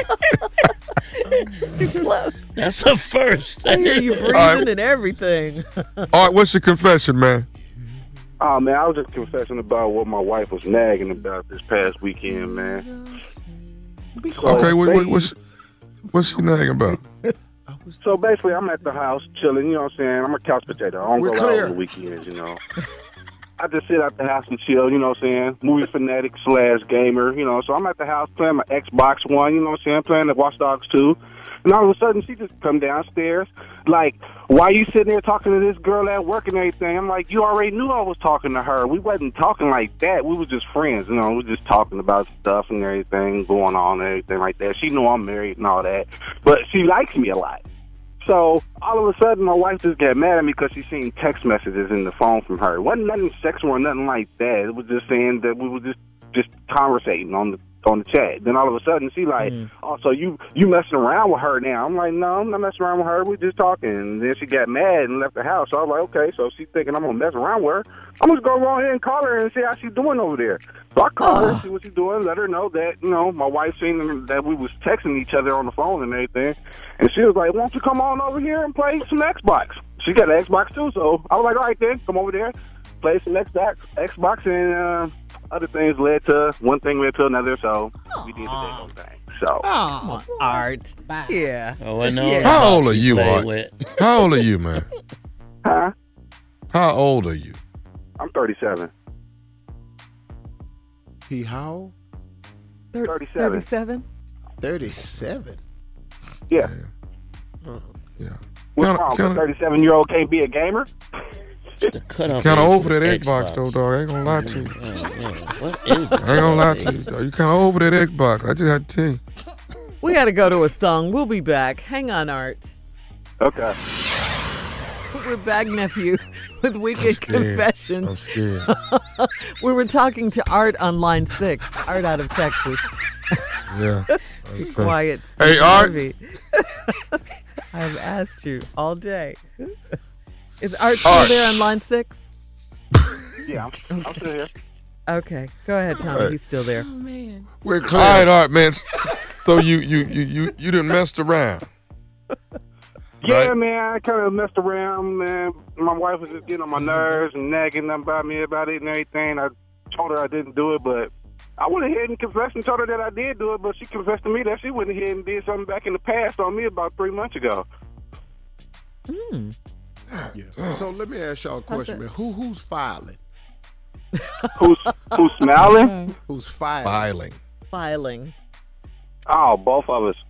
That's a first. I hear you breathing right. and everything. All right. What's your confession, man? Oh man, I was just confessing about what my wife was nagging about this past weekend, man. So Okay. What, what, basically- what's what's she nagging about? So basically, I'm at the house chilling. You know what I'm saying? I'm a couch potato. I don't We're go clear. out on the weekends. You know. I just sit at the house and chill. You know what I'm saying? Movie fanatic slash gamer. You know. So I'm at the house playing my Xbox One. You know what I'm saying? Playing the Watch Dogs two. And all of a sudden, she just come downstairs. Like, why you sitting there talking to this girl at work and everything? I'm like, you already knew I was talking to her. We wasn't talking like that. We was just friends. You know, we were just talking about stuff and everything going on and everything like that. She knew I'm married and all that. But she likes me a lot. So all of a sudden, my wife just got mad at me because she seen text messages in the phone from her. It wasn't nothing sexual or nothing like that. It was just saying that we were just just conversating on the on the chat. Then all of a sudden, she like, Mm. oh, so you you messing around with her now? I'm like, no, I'm not messing around with her. We just talking. And then she got mad and left the house. So I was like, okay, so she's thinking I'm gonna mess around with her. I'm just gonna go ahead and call her and see how she's doing over there. So I called her, see what she's doing, let her know that, you know, my wife seen that we was texting each other on the phone and everything. And she was like, why don't you come on over here and play some Xbox? She got an Xbox too, so I was like, all right then, come over there, play some Xbox, Xbox, and uh, other things led to one thing led to another, so we did the whole thing. So, Oh, Art. Yeah. Oh, I know. Yeah. How old are She you, play Art? with. How old are you, man? huh? How old are you? I'm thirty-seven. He how? Thir- thirty-seven. thirty-seven? thirty-seven. Yeah. Yeah. What's Kinda- wrong? kinda- A thirty-seven-year-old can't be a gamer? Cut off Kind of age over for that Xbox, Xbox. though, dog. I ain't gonna lie to you. Yeah, yeah. What is I ain't gonna lie to you, dog. You kind of over that Xbox. I just had to tell you. We got to go to a song. We'll be back. Hang on, Art. Okay. We're back, nephew, with Weekend scared. Confessions. I'm scared. We were talking to Art on line six. Art out of Texas. Yeah. Be Okay. quiet. Hey, Steve Art. Harvey. I've asked you all day. Is Art still Art. there on line six? Yeah, I'm, I'm still here. Okay, go ahead, Tommy. Hey. He's still there. man. We're All clear. right, Art, man. So you you you you you done messed around. Yeah, Right. man, I kind of messed around, man. My wife was just getting on my nerves and nagging about me about it and everything. I told her I didn't do it, but I went ahead and confessed and told her that I did do it, but she confessed to me that she went ahead and did something back in the past on me about three months ago. Hmm. Yeah. So let me ask y'all a question, man. Who who's filing? Who's who's smiling? Who's filing? Filing. Filing. Oh, both of us.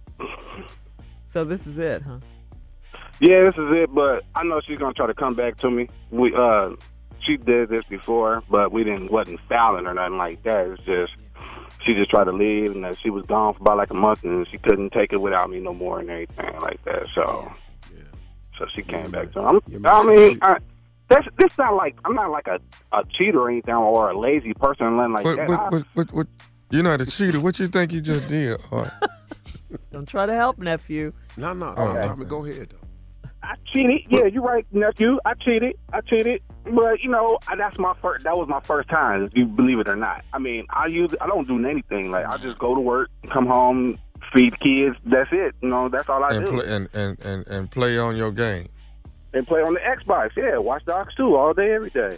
So this is it, huh? Yeah, this is it, but I know she's gonna try to come back to me. We uh she did this before, but we didn't wasn't fouling or nothing like that. It's just she just tried to leave and that she was gone for about like a month and she couldn't take it without me no more and everything like that. So so she came back to me. I'm, I mean I, that's this not like I'm not like a, a cheater or anything or a lazy person or nothing like What, that. what, I- what, what, what, you're not a cheater. What you think you just did, Art? Don't try to help, nephew. No, no. Okay. Tommy, go ahead though. I cheated. Yeah, you're right, nephew. I cheated. I cheated. But you know, I- that's my first. That was my first time. If you believe it or not. I mean, I use. I don't do anything. Like I just go to work, come home, feed kids. That's it. You know, that's all I And do. play and, and, and, and play on your game. And play on the Xbox. Yeah, Watch Dogs too, all day, every day.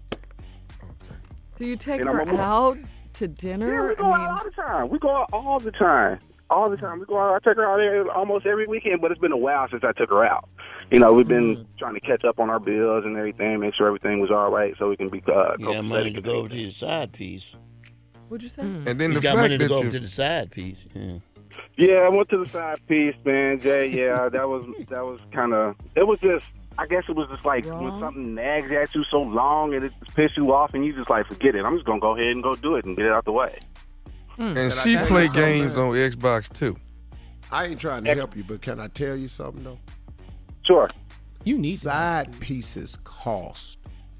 Do you take And I'm her a- out to dinner? Yeah, we go I mean, out all the time. We go out all the time. All the time. We go out. I take her out there almost every weekend, but it's been a while since I took her out. You know, we've been Mm. trying to catch up on our bills and everything, make sure everything was all right so we can be uh, You got money to go over to your side piece. what'd you say? And then You the got fact money to that go you, over to the side piece. Yeah. Yeah, I went to the side piece, man. Jay, yeah, that was that was kind of. It was just. I guess it was just like when Wrong. something nags at you so long and it just pisses you off, and you just like forget it. I'm just gonna go ahead and go do it and get it out the way. and Can I she tell you play something, games man? on Xbox too. I ain't trying to help you, but can I tell you something though? Sure. You need Side pieces cost.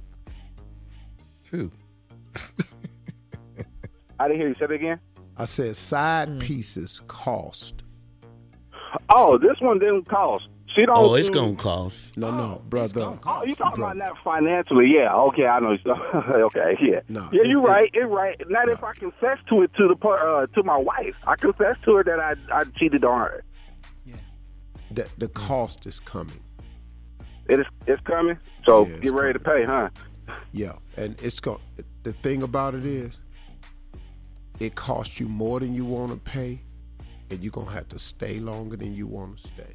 Too. I didn't hear you say it again. I said side Mm. pieces cost. Oh, this one didn't cost. She don't. Oh, it's do- gonna cost. No, no, brother. Oh, you talking Brother. about that financially? Yeah. Okay, I know. Okay, yeah. No, yeah, it- you're it- right. You're right. Not if I confess to it to the par- uh, to my wife. I confess to her that I I cheated on her. The, the cost is coming. It is it's coming. So Yeah, it's get ready to pay, huh? Yeah, and it's going. The thing about it is, it costs you more than you want to pay, and you're gonna have to stay longer than you want to stay.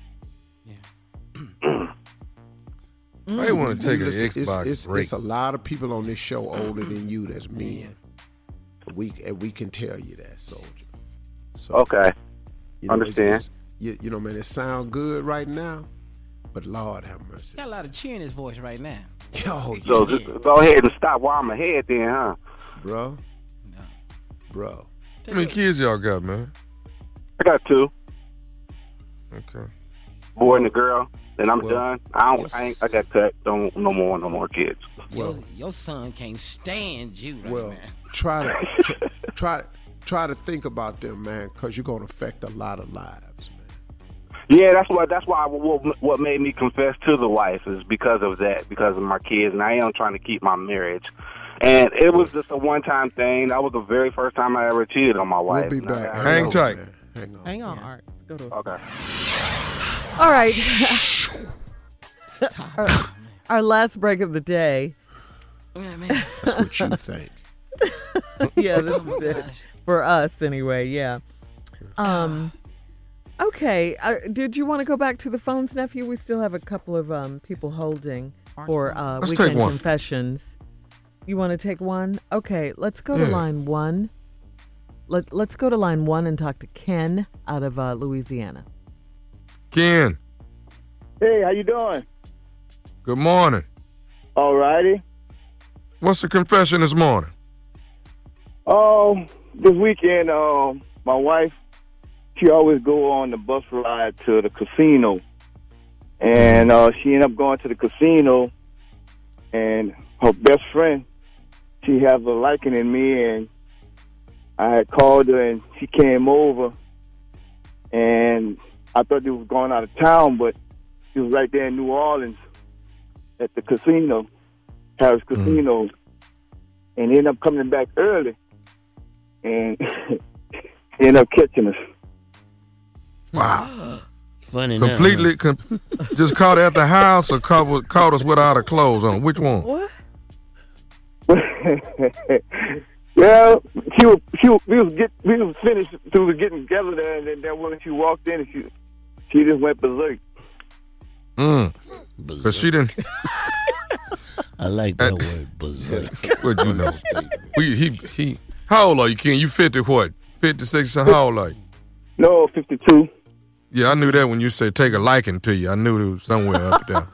I want to take an Listen, it's, Xbox it's, break. it's a lot of people on this show older than you that's men. We and we can tell you that, soldier. So, Okay. you know, it's- Understand. it's- you, you know, man, it sound good right now, but Lord have mercy. Got a lot of cheer in his voice right now. Yo, So yeah, just go ahead and stop while I'm ahead, then, huh? bro, bro. How many kids y'all got, man? I got two, Okay. boy and a girl, and I'm Well, done. I don't. I, ain't, I got cut. Don't no more. No more kids. Your, your son can't stand you right Well, now. try to try, try try to think about them, man, because you're going to affect a lot of lives, man. Yeah, that's what that's why what, what made me confess to the wife is because of that, because of my kids, and I am trying to keep my marriage. And it was just a one-time thing. That was the very first time I ever cheated on my wife. We'll be back. I, I Hang know, tight. man. Hang on. Hang on, Art. Let's go to a Okay. All right. our, our last break of the day. That's what you think. Yeah, this is it. For us, anyway, yeah. Um, okay. Uh, did you want to go back to the phones, nephew? We still have a couple of um, people holding for uh, Let's weekend take one. confessions. You want to take one? Okay, let's go to Yeah. line one. Let, let's go to line one and talk to Ken out of uh, Louisiana. Ken, Hey, how you doing? good morning. All righty. What's the confession this morning? Oh, this weekend, um, my wife, she always go on the bus ride to the casino, and uh, she ended up going to the casino, and her best friend, she has a liking in me, and I had called her, and she came over, and I thought they was going out of town, but she was right there in New Orleans at the casino, Harris Casino, mm. and ended up coming back early, and ended up catching us. Wow. Funny Completely, com- just caught at the house or caught, caught us without our clothes on? Which one? What? Well, she was, she was, we was get, we was finished, we was getting together there, and then, then when she walked in, and she, she just went berserk. Mm. Because she didn't. I like that word, berserk. What you know? we, he, he, how old are you, Ken? You fifty what? fifty-six, so how old are you? No, fifty-two. Yeah, I knew that when you said take a liking to you. I knew it was somewhere up there.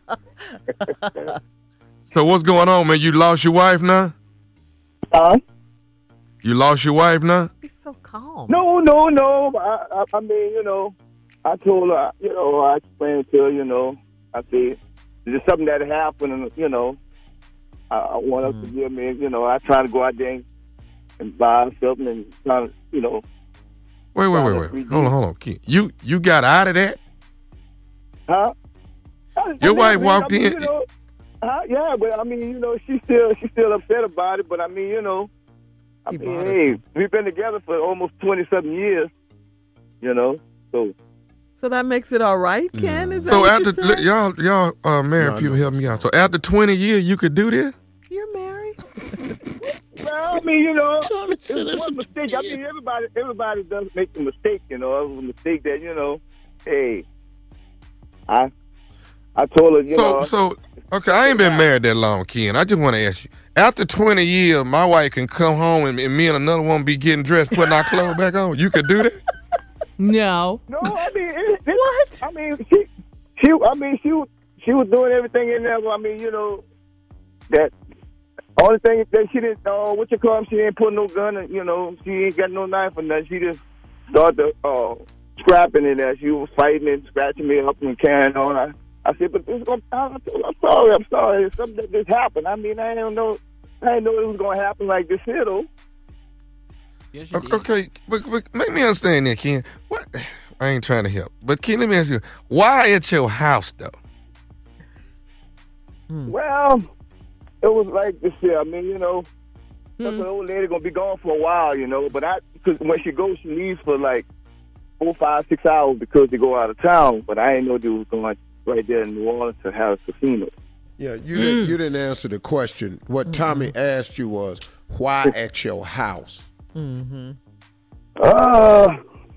So what's going on, man? You lost your wife now? Huh? You lost your wife now? He's so calm. No, no, no. I, I, I mean, you know, I told her, you know, I explained to her, you know, I said, there's something that happened, and, you know, I, I want her Mm. to give me, you know, I try to go out there and, and buy something and try to, you know. Wait, wait, wait, wait. Hold on, hold on. Ken. You you got out of that? Huh? Your I mean, wife I mean, walked I mean, in. You know, uh, yeah, but I mean, you know, she's still she's still upset about it. But I mean, you know, I He mean, bought her hey, some. we've been together for almost twenty something years. You know, so So that makes it all right, Ken? Is that So what after you said? y'all y'all uh, married No, people no. help me out. So after twenty years, you could do this? You're married? well, I mean, you know, Trying to it sit was us one a mistake. I mean, everybody everybody does make a mistake. You know, it was a mistake that you know, hey, I I told her, you So know, so okay, I ain't been married that long, Ken. I just want to ask you. After twenty years, my wife can come home and, and me and another one be getting dressed, putting our clothes back on. You could do that? No. no, I mean, it, it, What? I mean, she she I mean, she was she was doing everything in there. I mean, you know, that. Only thing that she didn't, uh, what you call them, she didn't put no gun, in, you know, she ain't got no knife or nothing. She just started uh, scrapping in there. She was fighting and scratching me up and carrying on. I, I said, but this, I'm, I'm sorry, I'm sorry. It's something that just happened. I mean, I didn't know, I didn't know it was going to happen like this here, though. Yes, you Okay, did. okay, but, but make me understand that, Ken. What? I ain't trying to help, but Ken, let me ask you, why at your house though? Well, it was like this here. I mean, you know, that's an old lady going to be gone for a while, you know, but I, because when she goes, she leaves for like four, five, six hours because they go out of town, but I didn't know they was going right there in New Orleans to have a casino. Yeah, you didn't you didn't answer the question. What Tommy asked you was, why at your house? Mm-hmm. Uh,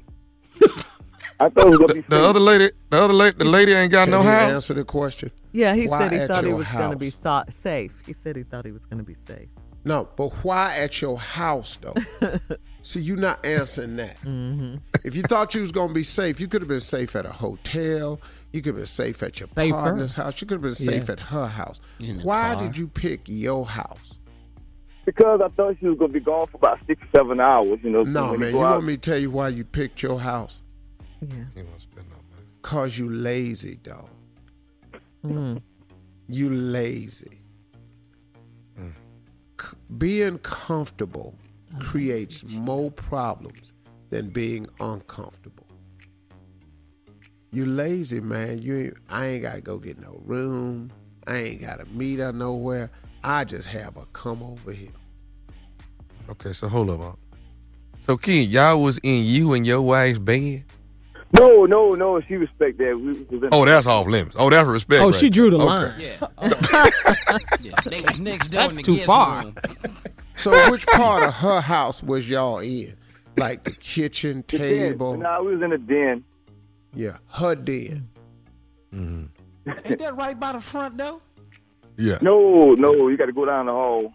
I thought it was going to be The other lady, the other lady, the lady ain't got Can no you house. answer the question? Yeah, he Why said he at thought he your was going to be house? so- safe. He said he thought he was going to be safe. No, but why at your house though? See, you not answering that. Mm-hmm. If you thought you was gonna be safe, you could have been safe at a hotel. You could have been safe at your Safer. partner's house. You could have been safe Yeah. at her house. In the Why car. did you pick your house? because I thought she was going to be gone for about six, seven hours, you know. so No, when man. go You out- want me to tell you why you picked your house? Yeah. You don't spend no money. Cause you lazy, dog. Mm. You lazy. C- being comfortable creates more problems than being uncomfortable. You lazy, man. You ain't, I ain't got to go get no room. I ain't got to meet her nowhere. I just have her come over here. Okay, so hold up. Unc. So, Ken, y'all was in you and your wife's bed? No, no, no. She respect that. We was in Oh, that's off limits. Oh, that's respect. Oh, right she drew the there. line. Okay. Yeah, they was next door That's in the too guest far. room. So which part of her house was y'all in? Like the kitchen, the den. table? Nah, we was in the den. Yeah, her den. Mm-hmm. Ain't that right by the front door? Yeah. No, no. You got to go down the hall.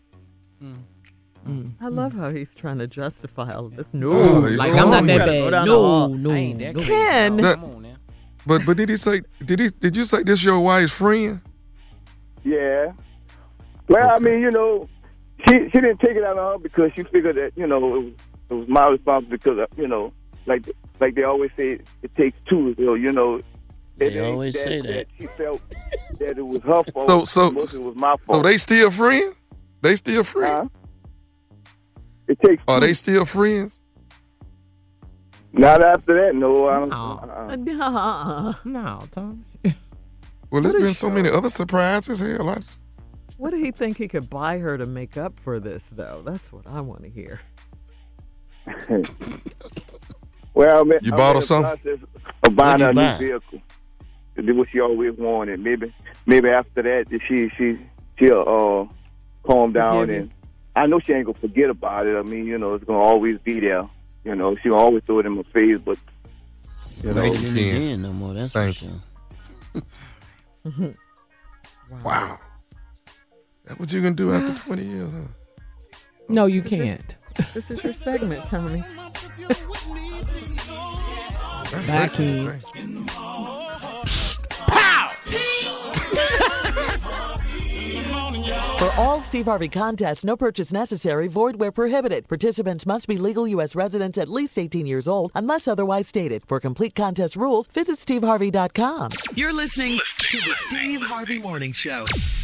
I love how he's trying to justify all of this. No, Oh, Like, oh, I'm not yeah. that Go bad. down the No, hall. no, I ain't that no. crazy. Ken. Come on now. But but did he say did he did you say this your wife's friend? Yeah. Well, I mean, you know, she she didn't take it out on her because she figured that, you know, it was, it was my responsibility because, uh, you know, like like they always say, it takes two. So, you know, They it ain't always say that. She felt that it was her fault. So so most it was my fault. so they still friends? They still friends? Huh? It takes Are two. they still friends? Not after that, no. I don't, No. uh-uh. No, Tom. Well, there's What a been so many other surprises. Hell, I just, What did he think he could buy her to make up for this, though? That's what I want to hear. Well, man, You I'm bought in her the something? process of buying What'd her you a buy? new vehicle. To do what she always wanted. Maybe, maybe after that, she she she'll uh, calm down, Forgive you. and I know she ain't gonna forget about it. I mean, you know, it's gonna always be there. You know, she'll always throw it in my face, but you know, Thank you, In the Ken. den no more. That's Thank for you. sure. Wow. That's what you can do after twenty years, huh? No, you can't. This is your segment, Tony. Back Ken. For all Steve Harvey contests, no purchase necessary, void where prohibited. Participants must be legal U S residents at least eighteen years old unless otherwise stated. For complete contest rules, visit steve harvey dot com. You're listening to the Steve Harvey Morning Show.